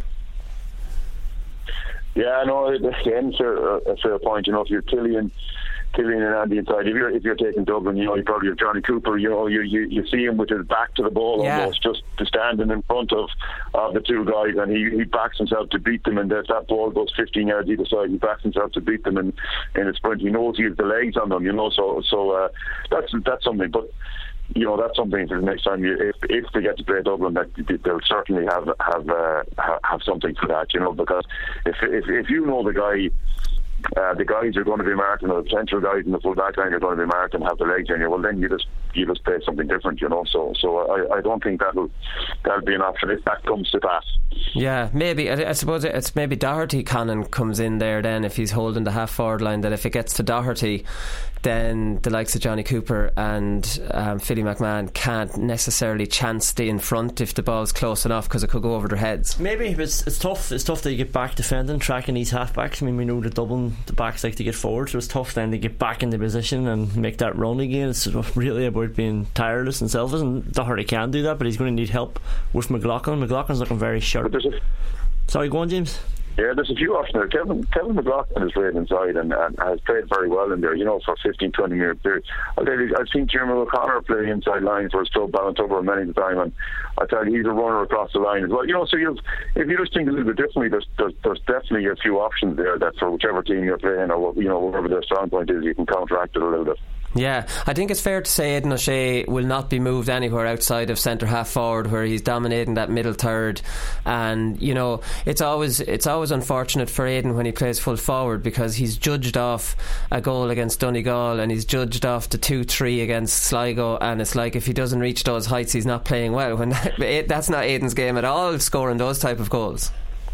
[SPEAKER 9] Yeah, no, again, it's a, a fair point. You know, if you're Killian Killian and Andy inside, if you're if you're taking Dublin, you know, you probably have Johnny Cooper. You know, you you, you see him with his back to the ball,
[SPEAKER 5] yeah.
[SPEAKER 9] almost just standing in front of of the two guys, and he, he backs himself to beat them. And if that ball goes fifteen yards either side, he backs himself to beat them in, in a sprint. He knows he has the legs on them. You know, so so uh, that's that's something. But you know, that's something for the next time. You, if if they get to play Dublin, that they'll certainly have have uh, have something for that. You know, because if if if you know the guy. Uh, the guys are going to be marked, and the potential guys in the full back line are going to be marked and have the legs in you. Well, then you just you just play something different, you know. So, so I, I don't think that'll that'll be an option if that comes to pass.
[SPEAKER 5] Yeah, maybe. I, I suppose it's maybe Doherty Conan comes in there then if he's holding the half forward line. That if it gets to Doherty, then the likes of Johnny Cooper and um, Philly McMahon can't necessarily chance the in front if the ball's close enough because it could go over their heads.
[SPEAKER 6] Maybe it's it's tough. It's tough to get back defending, tracking these halfbacks. I mean, we know the Dublin the backs like to get forward, so it's tough then to get back into position and make that run again. It's really about being tireless and selfish, and Doherty can do that, but he's going to need help with McLaughlin. McLaughlin's looking very sharp. A, Sorry, go on, James.
[SPEAKER 9] Yeah, there's a few options there. Kevin, Kevin McLaughlin has played inside and, and has played very well in there, you know, for fifteen, twenty minute period. I'll tell you, I've seen Jeremy O'Connor play inside line for his club Ballintober many a time, and I tell you, he's a runner across the line as well. You know, so you've, if you just think a little bit differently, there's, there's there's definitely a few options there that for whichever team you're playing or, you know, whatever their strong point is, you can counteract it a little bit.
[SPEAKER 5] Yeah, I think it's fair to say Aidan O'Shea will not be moved anywhere outside of centre half forward where he's dominating that middle third, and you know it's always it's always unfortunate for Aidan when he plays full forward because he's judged off a goal against Donegal and he's judged off the two three against Sligo, and it's like if he doesn't reach those heights he's not playing well, when that, that's not Aidan's game at all, scoring those type of goals.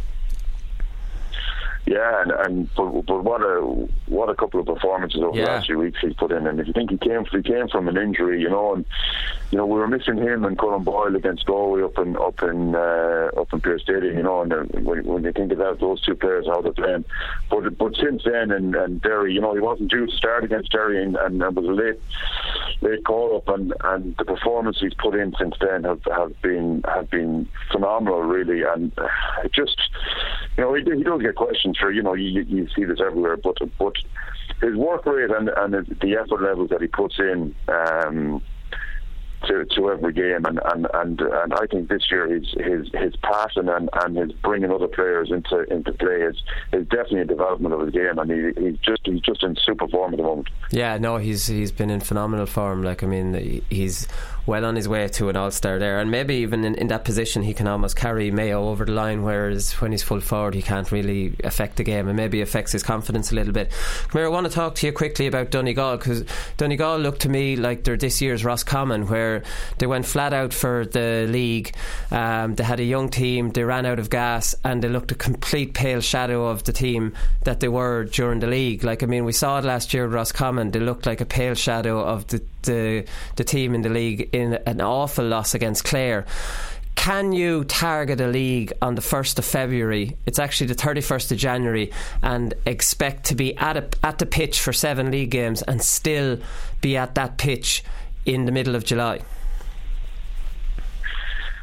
[SPEAKER 9] Yeah, and, and but, but what a what a couple of performances over
[SPEAKER 5] yeah.
[SPEAKER 9] the last few weeks he's put in. And if you think he came he came from an injury, you know, and you know we were missing him and Colin Boyle against Galway up in up in uh, up in Pearse Stadium, you know, and uh, when, when you think about those two players how they're playing, but but since then and, and Derry, you know, he wasn't due to start against Derry and, and, and was a late late call up, and, and the performance he's put in since then have have been have been phenomenal, really, and uh, it just you know he, he does get questions. Sure, you know, you, you see this everywhere, but but his work rate and, and the effort levels that he puts in um, to to every game, and, and, and, and I think this year his his, his passing and, and his bringing other players into into play is, is definitely a development of his game, and he, he's just he's just in super form at the moment.
[SPEAKER 5] Yeah, no, he's he's been in phenomenal form. Like I mean, he's well on his way to an all-star there, and maybe even in, in that position he can almost carry Mayo over the line, whereas when he's full forward he can't really affect the game, and maybe affects his confidence a little bit. Come here, I want to talk to you quickly about Donegal, because Donegal looked to me like they're this year's Roscommon, where they went flat out for the league. Um, they had a young team, they ran out of gas, and they looked a complete pale shadow of the team that they were during the league. Like I mean, we saw it last year at Roscommon, they looked like a pale shadow of the the, the team in the league in an awful loss against Clare. Can you target a league on the first of February, it's actually the thirty-first of January, and expect to be at, a, at the pitch for seven league games and still be at that pitch in the middle of July?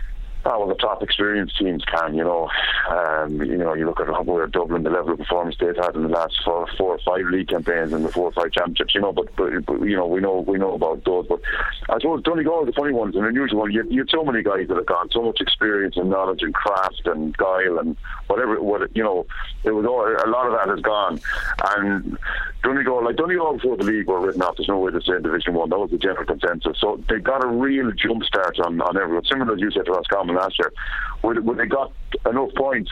[SPEAKER 9] Oh, well, the top experienced teams can, you know. Um, you know, you look at where Dublin, the level of performance they've had in the last four, four or five league campaigns and the four or five championships, you know. But, but, but you know, we know we know about those. But I suppose Donegal are the funny ones, an unusual one. You, you had so many guys that have gone, so much experience and knowledge and craft and guile and whatever. What you know, it was all, a lot of that has gone. And Donegal, like Donegal before the league were written off. There's no way to say in Division One. That was the general consensus. So they got a real jump start on on everyone. Similar as you said to Roscommon last year, where, where they got enough points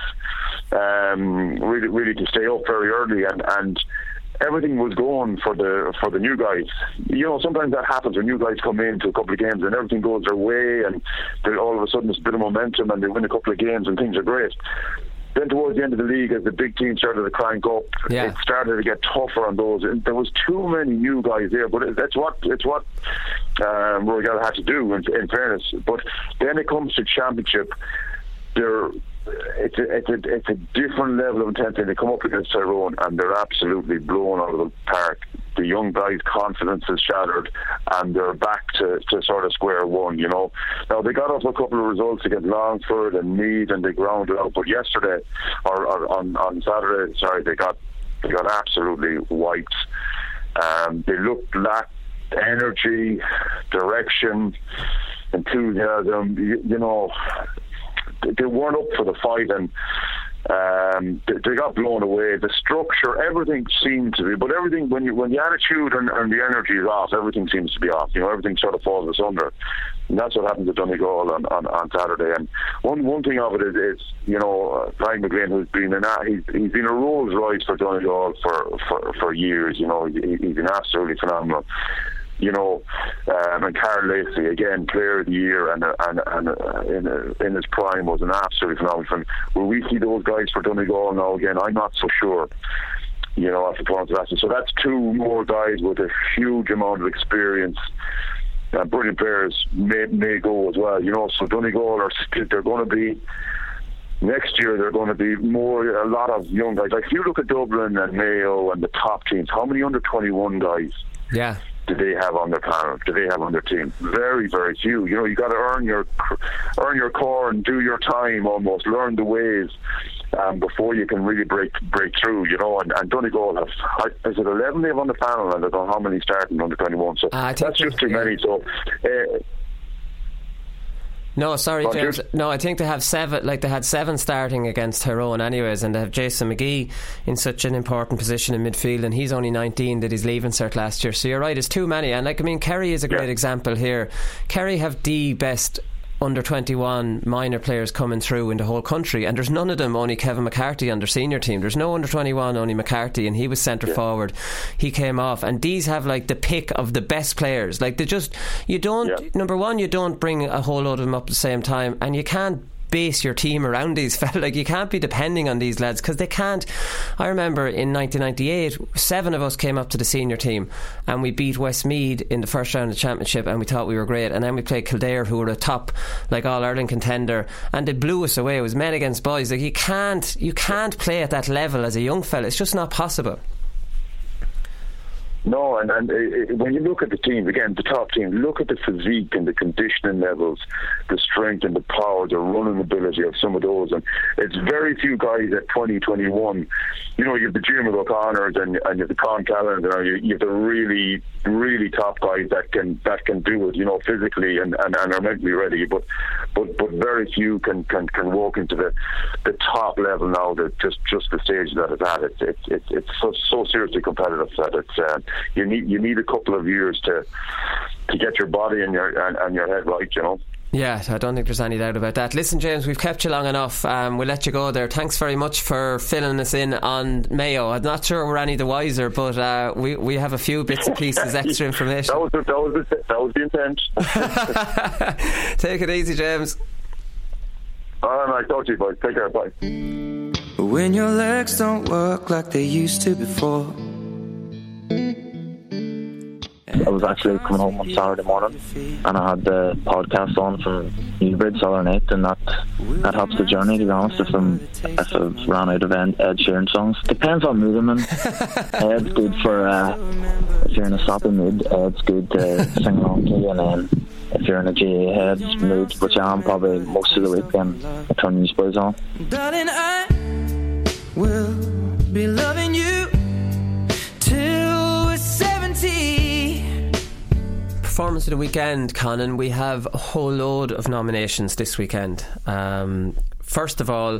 [SPEAKER 9] um, really, really to stay up very early, and, and everything was going for the for the new guys. You know, sometimes that happens when new guys come into a couple of games and everything goes their way, and all of a sudden there's a bit of momentum and they win a couple of games and things are great. Then towards the end of the league, as the big team started to crank up, yeah. it started to get tougher on those. And there was too many new guys there, but that's what it's what um, we're going to have to do. In, in fairness, but then it comes to championship. There, it's a, it's a it's a different level of intensity. They come up against Tyrone and they're absolutely blown out of the park. The young guys' confidence is shattered, and they're back to, to sort of square one, you know. Now, they got off a couple of results against Longford and Meath, and they ground it out. But yesterday, or, or on, on Saturday, sorry, they got they got absolutely wiped. Um, they looked lacked energy, direction, enthusiasm. You, you know, they weren't up for the fight, and Um, they, they got blown away. The structure, everything seemed to be, but everything when you when the attitude and, and the energy is off, everything seems to be off. You know, everything sort of falls asunder, and that's what happened to Donegal on, on, on Saturday. And one one thing of it is, is you know, uh, Brian McGlynn, who's been an he's, he's been a Rolls Royce for Donegal for, for, for years. You know, he, he's been absolutely phenomenal. You know, um, and Carl Lacey, again, player of the year, and and, and uh, in uh, in his prime was an absolutely phenomenal friend. Will we see those guys for Donegal now again? I'm not so sure. You know, after performance last year. So that's two more guys with a huge amount of experience. Uh, brilliant players may may go as well. You know, so Donegal are they're going to be. Next year, they're going to be more, a lot of young guys. Like, if you look at Dublin and Mayo and the top teams, how many under twenty-one guys?
[SPEAKER 5] Yeah.
[SPEAKER 9] Do they have on their panel? Do they have on their team? Very, very few. You know, you got to earn your earn your core and do your time, almost learn the ways um, before you can really break break through. You know, and, and Donegal have, is it eleven they have on the panel, and I don't know how many starting under twenty-one. So uh, that's just too many. So. Uh,
[SPEAKER 5] No, sorry, James. No, I think they have seven. Like, they had seven starting against Tyrone, anyways, and they have Jason McGee in such an important position in midfield, and he's only nineteen. Did his leaving cert last year? So you're right, it's too many. And like, I mean, Kerry is a great yeah. example here. Kerry have the best under twenty-one minor players coming through in the whole country, and there's none of them, only Kevin McCarthy on their senior team. There's no under twenty-one, only McCarthy, and he was centre yeah. forward. He came off, and these have like the pick of the best players. Like, they just, you don't yeah. number one, you don't bring a whole load of them up at the same time, and you can't base your team around these fellas. Like, you can't be depending on these lads, because they can't. I remember in nineteen ninety-eight, seven of us came up to the senior team and we beat Westmeath in the first round of the championship, and we thought we were great, and then we played Kildare, who were a top, like, All-Ireland contender, and they blew us away. It was men against boys. Like, you can't you can't play at that level as a young fella. It's just not possible.
[SPEAKER 9] No, and, and uh, when you look at the team, again, the top team, look at the physique and the conditioning levels, the strength and the power, the running ability of some of those. And it's very few guys at twenty, twenty-one. You know, you have the Jim O'Connors and, and you have the Con Callan, you, you have the really, really top guys that can that can do it, you know, physically and, and, and are mentally ready. But but but very few can, can, can walk into the, the top level now, that just, just the stage that it's at. It's, it's, it's, it's so, so seriously competitive that it's... Uh, You need you need a couple of years to to get your body and your and, and your head right, you know.
[SPEAKER 5] Yeah, I don't think there's any doubt about that. Listen, James, we've kept you long enough. Um, we'll let you go there. Thanks very much for filling us in on Mayo. I'm not sure we're any the wiser, but uh, we we have a few bits and pieces, extra information.
[SPEAKER 9] that was the, that was the, that was the intent.
[SPEAKER 5] Take it easy, James.
[SPEAKER 9] All right, talk to you, boys. Take care, bye.
[SPEAKER 12] When your legs don't work like they used to before.
[SPEAKER 13] I was actually coming home on Saturday morning and I had the podcast on from Newbridge Southern Eight, and that that helps the journey, to be honest. If, I'm, if I've ran out of Ed, Ed Sheeran songs, depends on mood I'm in. Ed's good for uh, if you're in a soppy mood. Ed's good to sing along to, and then if you're in a G A head mood, which I am probably most of the week, then I turn these boys on.
[SPEAKER 12] Darling, I will be loving you till we're seventy.
[SPEAKER 5] Performance of the weekend, Conan. We have a whole load of nominations this weekend. Um, first of all,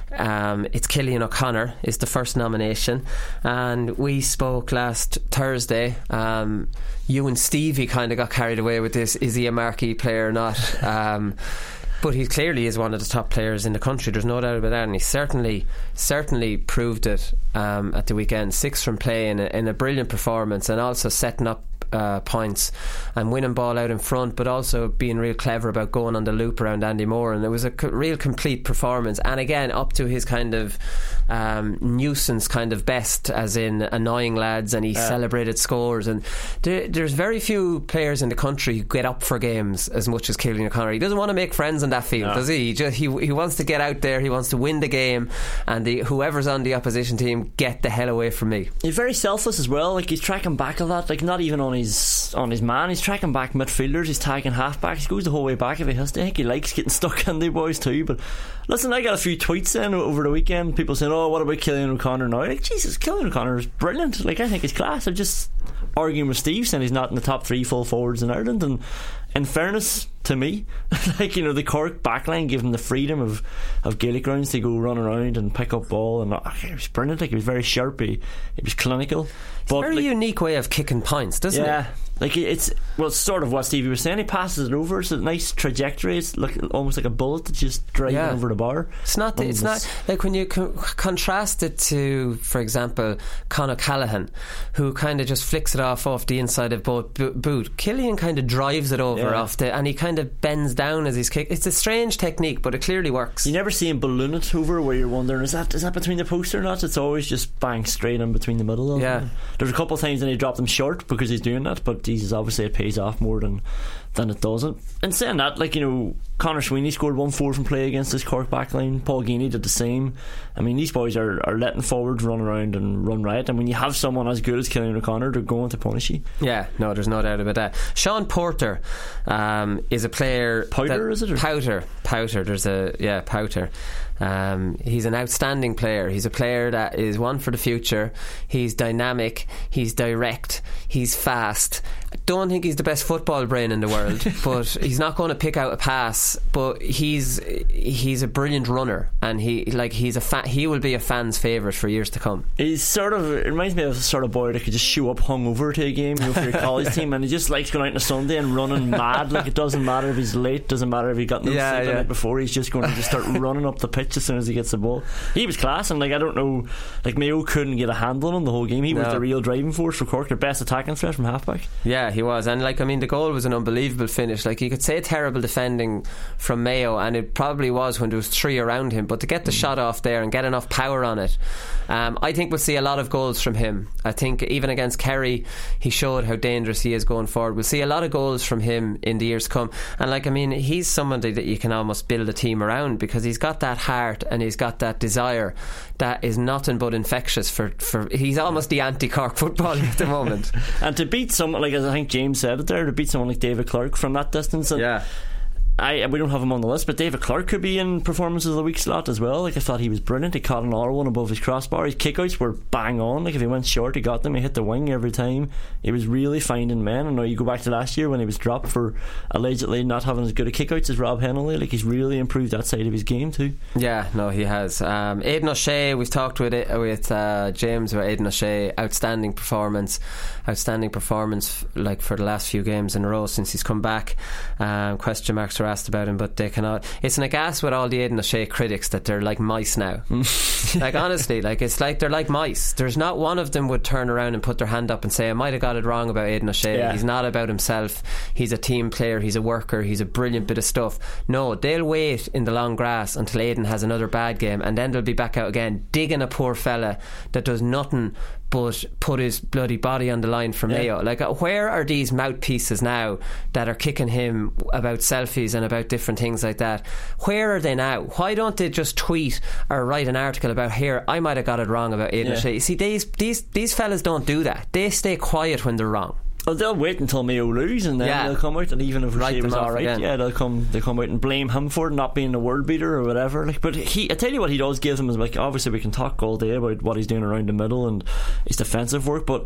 [SPEAKER 5] um, it's Cillian O'Connor is the first nomination, and we spoke last Thursday. Um, you and Stevie kind of got carried away with this. Is he a marquee player or not? Um, But he clearly is one of the top players in the country. There's no doubt about that, and he certainly, certainly proved it um, at the weekend. Six from play in a, in a brilliant performance, and also setting up uh, points and winning ball out in front, but also being real clever about going on the loop around Andy Moore. And it was a co- real complete performance. And again, up to his kind of um, nuisance kind of best, as in annoying lads, and he uh. celebrated scores. And there, there's very few players in the country who get up for games as much as Cillian O'Connor. He doesn't want to make friends on that field, no. does he? He, just, he he wants to get out there, he wants to win the game, and the, whoever's on the opposition team, get the hell away from me.
[SPEAKER 6] He's very selfless as well. Like, he's tracking back a lot, like not even on his on his man, he's tracking back midfielders, he's tagging halfbacks, he goes the whole way back if he has to. I think he likes getting stuck in the boys too. But listen, I got a few tweets in over the weekend, people saying, oh, what about Cillian O'Connor now? Like, Jesus, Cillian O'Connor is brilliant. Like, I think he's class. I'm just arguing with Steve saying he's not in the top three full forwards in Ireland. And in fairness to me, like, you know, the Cork backline gave him the freedom of, of Gaelic grounds to go run around and pick up ball, and uh, he was brilliant. Like, he was very sharp, he, he was clinical.
[SPEAKER 5] It's but, a very like, unique way of kicking points, doesn't
[SPEAKER 6] yeah,
[SPEAKER 5] it?
[SPEAKER 6] Yeah, like it's well, it's sort of what Stevie was saying. He passes it over. It's a nice trajectory. It's like almost like a bullet that just driving yeah. over the bar.
[SPEAKER 5] It's not. The, it's not like when you co- contrast it to, for example, Conor Callaghan, who kind of just flicks it off off the inside of both bo- boot. Cillian kind of drives it over yeah. off the, and he kind of bends down as he's kicked. It's a strange technique, but it clearly works.
[SPEAKER 6] You never see him balloon it over where you're wondering, is that is that between the post or not? It's always just bang straight in between the middle of
[SPEAKER 5] yeah.
[SPEAKER 6] them. There's a couple of times when he dropped them short because he's doing that, but Jesus, obviously it pays off more than than it doesn't. And saying that, like, you know, Conor Sweeney scored one four from play against his Cork backline. Paul Geaney did the same. I mean, these boys are, are letting forwards run around and run riot, and when you have someone as good as Cillian O'Connor, they're going to punish you.
[SPEAKER 5] Yeah, no, there's no doubt about that. Sean Porter um, is a player.
[SPEAKER 6] Powder,
[SPEAKER 5] that,
[SPEAKER 6] is it? Or?
[SPEAKER 5] Powder, Powder. There's a yeah, Powder. Um, he's an outstanding player. He's a player that is one for the future. He's dynamic, he's direct, he's fast. I don't think he's the best football brain in the world, but he's not going to pick out a pass. But he's he's a brilliant runner, and he like he's a fa- he will be a fan's favourite for years to come.
[SPEAKER 6] He's sort of it reminds me of the sort of boy that could just show up hungover to a game, you know, for your college team, and he just likes going out on a Sunday and running mad. Like, it doesn't matter if he's late, doesn't matter if he got no
[SPEAKER 5] yeah,
[SPEAKER 6] sleep
[SPEAKER 5] yeah.
[SPEAKER 6] the night before. He's just going to just start running up the pitch as soon as he gets the ball. He was class, and like, I don't know, like, Mayo couldn't get a handle on him the whole game. He no. was the real driving force for Cork, their best attacking threat from halfback.
[SPEAKER 5] Yeah, he was. And like, I mean, the goal was an unbelievable finish. Like, you could say terrible defending from Mayo, and it probably was when there was three around him, but to get the mm. shot off there and get enough power on it, um, I think we'll see a lot of goals from him. I think even against Kerry, he showed how dangerous he is going forward. We'll see a lot of goals from him in the years to come. And like, I mean, he's somebody that you can almost build a team around, because he's got that heart and he's got that desire that is nothing but infectious. For, for he's almost the anti-Cork footballer at the moment.
[SPEAKER 6] And to beat someone, like, as I think James said it there, to beat someone like David Clarke from that distance, and
[SPEAKER 5] yeah.
[SPEAKER 6] I, we don't have him on the list, but David Clarke could be in performances of the week slot as well. Like, I thought he was brilliant. He caught another one above his crossbar. His kickouts were bang on. Like, if he went short, he got them. He hit the wing every time. He was really finding men. I know you go back to last year when he was dropped for allegedly not having as good a kickouts as Rob Hennelly. Like, he's really improved that side of his game too.
[SPEAKER 5] Yeah, no, he has. um, Aidan O'Shea, we've talked with it, with uh, James about Aidan O'Shea. Outstanding performance Outstanding performance like for the last few games in a row since he's come back. um, Question marks are asked about him, but they cannot. It's an aghast with all the Aidan O'Shea critics that they're like mice now. Like, honestly, like, it's like they're like mice. There's not one of them would turn around and put their hand up and say, I might have got it wrong about Aidan O'Shea. Yeah. He's not about himself. He's a team player, he's a worker, he's a brilliant bit of stuff. No, they'll wait in the long grass until Aidan has another bad game, and then they'll be back out again digging a poor fella that does nothing but put his bloody body on the line for Mayo. Yeah. Like, where are these mouthpieces now that are kicking him about selfies and about different things like that? Where are they now? Why don't they just tweet or write an article about, here, I might have got it wrong about Aidan O'Shea? You see, these, these, these fellas don't do that. They stay quiet when they're wrong.
[SPEAKER 6] Oh, they'll wait until Mayo lose and then
[SPEAKER 5] Yeah.
[SPEAKER 6] they'll come out, and even if
[SPEAKER 5] Write
[SPEAKER 6] O'Shea
[SPEAKER 5] them
[SPEAKER 6] was
[SPEAKER 5] off
[SPEAKER 6] alright,
[SPEAKER 5] again.
[SPEAKER 6] yeah, they'll come they come out and blame him for not being the world beater or whatever. Like, but he, I tell you what, he does give them is like, obviously we can talk all day about what he's doing around the middle and his defensive work, but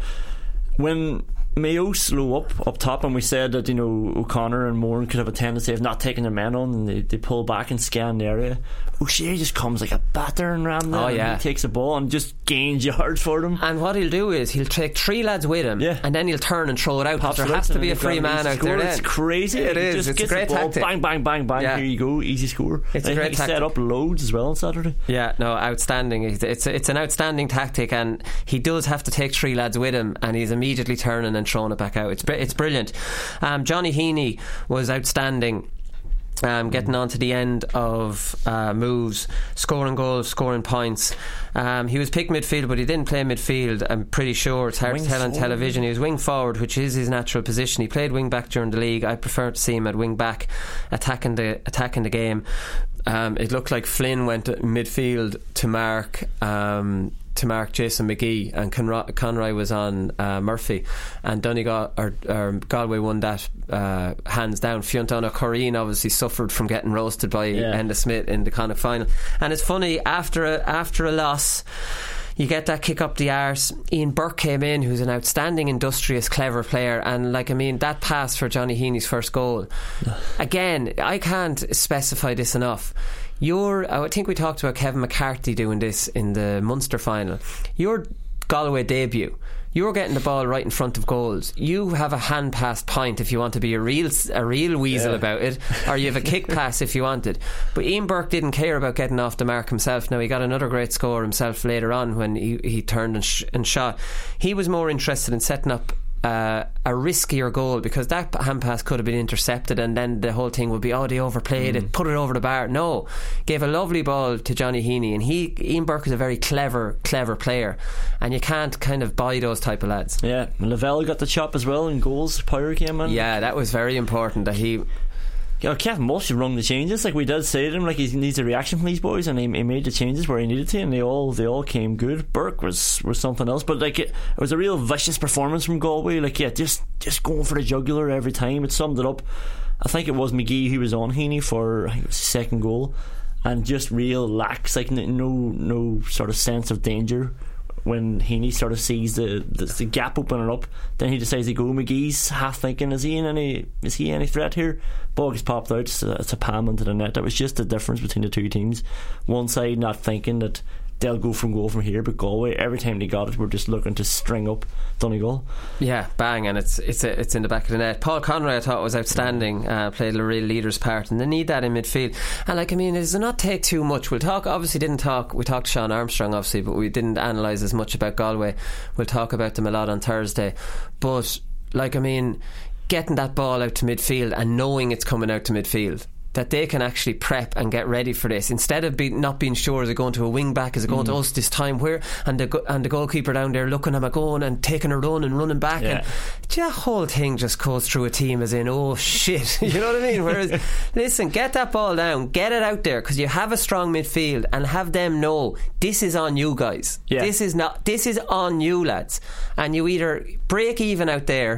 [SPEAKER 6] when Mayo slow up up top, and we said that, you know, O'Connor and Moran could have a tendency of not taking their men on, and they, they pull back and scan the area. O'Shea just comes like a battering ram there.
[SPEAKER 5] Oh,
[SPEAKER 6] and
[SPEAKER 5] yeah.
[SPEAKER 6] he takes the ball and just gains yards for them.
[SPEAKER 5] And what he'll do is he'll take three lads with him,
[SPEAKER 6] Yeah.
[SPEAKER 5] and then he'll turn and throw it out. 'cause
[SPEAKER 6] Pops
[SPEAKER 5] There
[SPEAKER 6] it out
[SPEAKER 5] has to
[SPEAKER 6] and
[SPEAKER 5] be a
[SPEAKER 6] then
[SPEAKER 5] free
[SPEAKER 6] you've got an
[SPEAKER 5] man
[SPEAKER 6] easy
[SPEAKER 5] out
[SPEAKER 6] score.
[SPEAKER 5] there. Then
[SPEAKER 6] It's crazy.
[SPEAKER 5] It
[SPEAKER 6] He
[SPEAKER 5] is.
[SPEAKER 6] just
[SPEAKER 5] It's a
[SPEAKER 6] gets
[SPEAKER 5] great
[SPEAKER 6] the ball,
[SPEAKER 5] tactic.
[SPEAKER 6] Bang, bang, bang, bang.
[SPEAKER 5] Yeah.
[SPEAKER 6] Here you go, easy score.
[SPEAKER 5] It's a
[SPEAKER 6] I
[SPEAKER 5] great
[SPEAKER 6] think he
[SPEAKER 5] tactic.
[SPEAKER 6] set up loads as well on Saturday.
[SPEAKER 5] Yeah, no, outstanding. It's it's, it's an outstanding tactic, and he does have to take three lads with him, and he's immediately turning and throwing it back out. It's br- it's brilliant. Um, Johnny Heaney was outstanding. Um, getting on to the end of uh, moves, scoring goals, scoring points. Um, he was picked midfield, but he didn't play midfield. I'm pretty sure it's hard
[SPEAKER 6] Wing
[SPEAKER 5] to tell on
[SPEAKER 6] forward.
[SPEAKER 5] television. He was wing forward, which is his natural position. He played wing back during the league. I prefer to see him at wing back, attacking the attacking the game. Um, it looked like Flynn went midfield to mark. Um, to mark Jason McGee, and Conroy, Conroy was on uh, Murphy, and Donegal or, or Galway won that uh, hands down. Fionn O'Corrine obviously suffered from getting roasted by
[SPEAKER 6] Yeah.
[SPEAKER 5] Enda Smith in the Connacht final. And it's funny, after a, after a loss, you get that kick up the arse. Ian Burke came in, who's an outstanding, industrious, clever player, and like I mean, that pass for Johnny Heaney's first goal. Again, I can't specify this enough. Your, I think we talked about Kevin McCarthy doing this in the Munster final. Your Galway debut, you're getting the ball right in front of goals. You have a hand pass point if you want to be a real a real weasel
[SPEAKER 6] Yeah.
[SPEAKER 5] about it, or you have a kick pass if you want it. But Ian Burke didn't care about getting off the mark himself. Now, he got another great score himself later on when he, he turned and, sh- and shot. He was more interested in setting up Uh, a riskier goal, because that hand pass could have been intercepted, and then the whole thing would be, oh, they overplayed it, put it over the bar. No, gave a lovely ball to Johnny Heaney, and he Ian Burke is a very clever clever player, and you can't kind of buy those type of lads.
[SPEAKER 6] Yeah, Lavelle got the chop as well in goals. Power came in.
[SPEAKER 5] Yeah, that was very important that he.
[SPEAKER 6] Yeah, Kevin Walsh had rung the changes. Like we did say to him, like he needs a reaction from these boys, and he, he made the changes where he needed to, and they all they all came good. Burke was, was something else, but like it, it was a real vicious performance from Galway. Like yeah, just just going for the jugular every time. It summed it up. I think it was McGee who was on Heaney for I think it was his second goal, and just real lax, like n- no no sort of sense of danger. When Heaney sort of sees the, the the gap opening up, then he decides to go. McGee's half thinking, is he in any is he any threat here? Ball gets popped out, it's a, it's a palm into the net. That was just the difference between the two teams. One side not thinking that they'll go from goal from here, but Galway, every time they got it, were just looking to string up Donegal.
[SPEAKER 5] Yeah, bang, and it's it's a, it's in the back of the net. Paul Conroy, I thought, was outstanding. Uh, played a real leader's part, and they need that in midfield. And like I mean, it does not take too much. We'll talk. Obviously, didn't talk. We talked to Sean Armstrong, obviously, but we didn't analyse as much about Galway. We'll talk about them a lot on Thursday. But like I mean, getting that ball out to midfield and knowing it's coming out to midfield, that they can actually prep and get ready for this, instead of be, not being sure, is it going to a wing back, is it going
[SPEAKER 6] Mm.
[SPEAKER 5] to us this time, where, and the go- and the goalkeeper down there looking at him going and taking a run and running back,
[SPEAKER 6] Yeah.
[SPEAKER 5] and that whole thing just goes through a team as in, oh shit, you know what I mean? Whereas listen, get that ball down, get it out there, because you have a strong midfield, and have them know this is on you guys.
[SPEAKER 6] Yeah.
[SPEAKER 5] This is not this is on you, lads, and you either break even out there,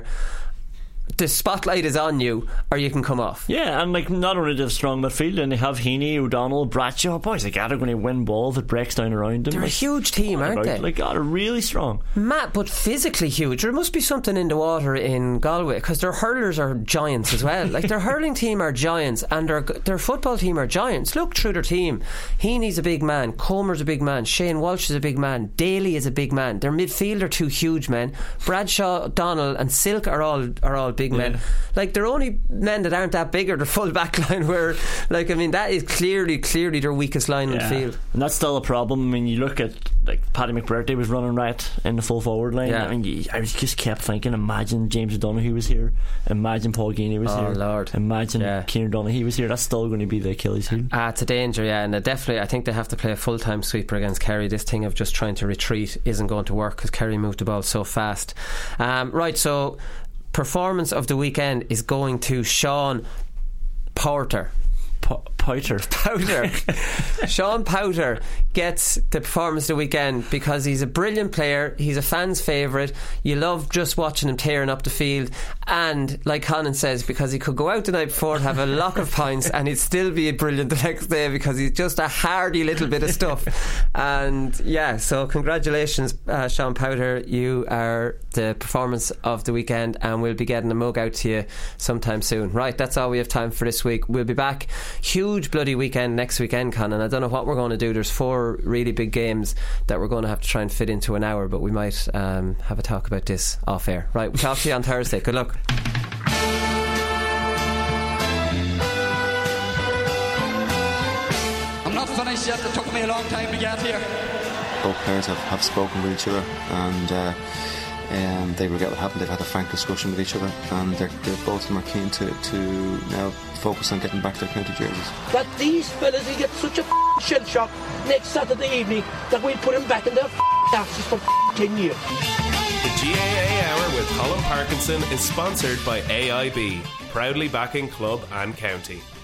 [SPEAKER 5] the spotlight is on you, or you can come off.
[SPEAKER 6] Yeah, and like not only do they have strong midfield, and they have Heaney, O'Donnell, Bradshaw. Boys, like they're going to win ball that breaks down around them.
[SPEAKER 5] They're
[SPEAKER 6] like,
[SPEAKER 5] a huge team, aren't
[SPEAKER 6] about,
[SPEAKER 5] they?
[SPEAKER 6] Like, God, they're really strong.
[SPEAKER 5] Matt, but physically huge. There must be something in the water in Galway, because their hurlers are giants as well. Like their hurling team are giants, and their their football team are giants. Look through their team. Heaney's a big man, Comer's a big man, Shane Walsh is a big man, Daly is a big man. Their midfield are two huge men. Bradshaw, Donnell, and Silk are all are all big
[SPEAKER 6] Yeah.
[SPEAKER 5] men. Like they're only men that aren't that big, or the full back line, where like I mean that is clearly clearly their weakest line in the field.
[SPEAKER 6] And that's still a problem. I mean, you look at like Paddy McBurty was running right in the full forward line.
[SPEAKER 5] Yeah.
[SPEAKER 6] I mean, you- I was just kept thinking, imagine James O'Donoghue was here, imagine Paul Geaney was
[SPEAKER 5] Oh,
[SPEAKER 6] here,
[SPEAKER 5] Lord.
[SPEAKER 6] imagine
[SPEAKER 5] Yeah.
[SPEAKER 6] Kieran Donaghy was here. That's still going to be the Achilles heel.
[SPEAKER 5] Ah, it's a danger, yeah, and uh, definitely I think they have to play a full-time sweeper against Kerry. This thing of just trying to retreat isn't going to work, because Kerry moved the ball so fast. Um, right, so performance of the weekend is going to Sean Porter.
[SPEAKER 6] Po- Powter.
[SPEAKER 5] Powter. Sean Powter gets the performance of the weekend because he's a brilliant player. He's a fan's favourite. You love just watching him tearing up the field. And like Conan says, because he could go out the night before, have a lock of pints, and he'd still be brilliant the next day because he's just a hardy little bit of stuff. And yeah, so congratulations, uh, Sean Powter. You are the performance of the weekend, and we'll be getting a mug out to you sometime soon. Right, that's all we have time for this week. We'll be back. Huge bloody weekend next weekend, Conan. I don't know what we're going to do. There's four really big games that we're going to have to try and fit into an hour, but we might um, have a talk about this off air. Right, we'll talk to you on Thursday. Good luck.
[SPEAKER 2] I'm not finished yet. It took me a long time to get here.
[SPEAKER 3] Both players have, have spoken with each other, and uh, um, they regret what happened. They've had a frank discussion with each other, and they're, they're, both of them are keen to, to now focus on getting back their county jerseys.
[SPEAKER 4] That these fellas will get such a shell shock next Saturday evening that we'll put them back in their asses for ten years.
[SPEAKER 1] The G A A Hour with Colin Parkinson is sponsored by A I B, proudly backing club and county.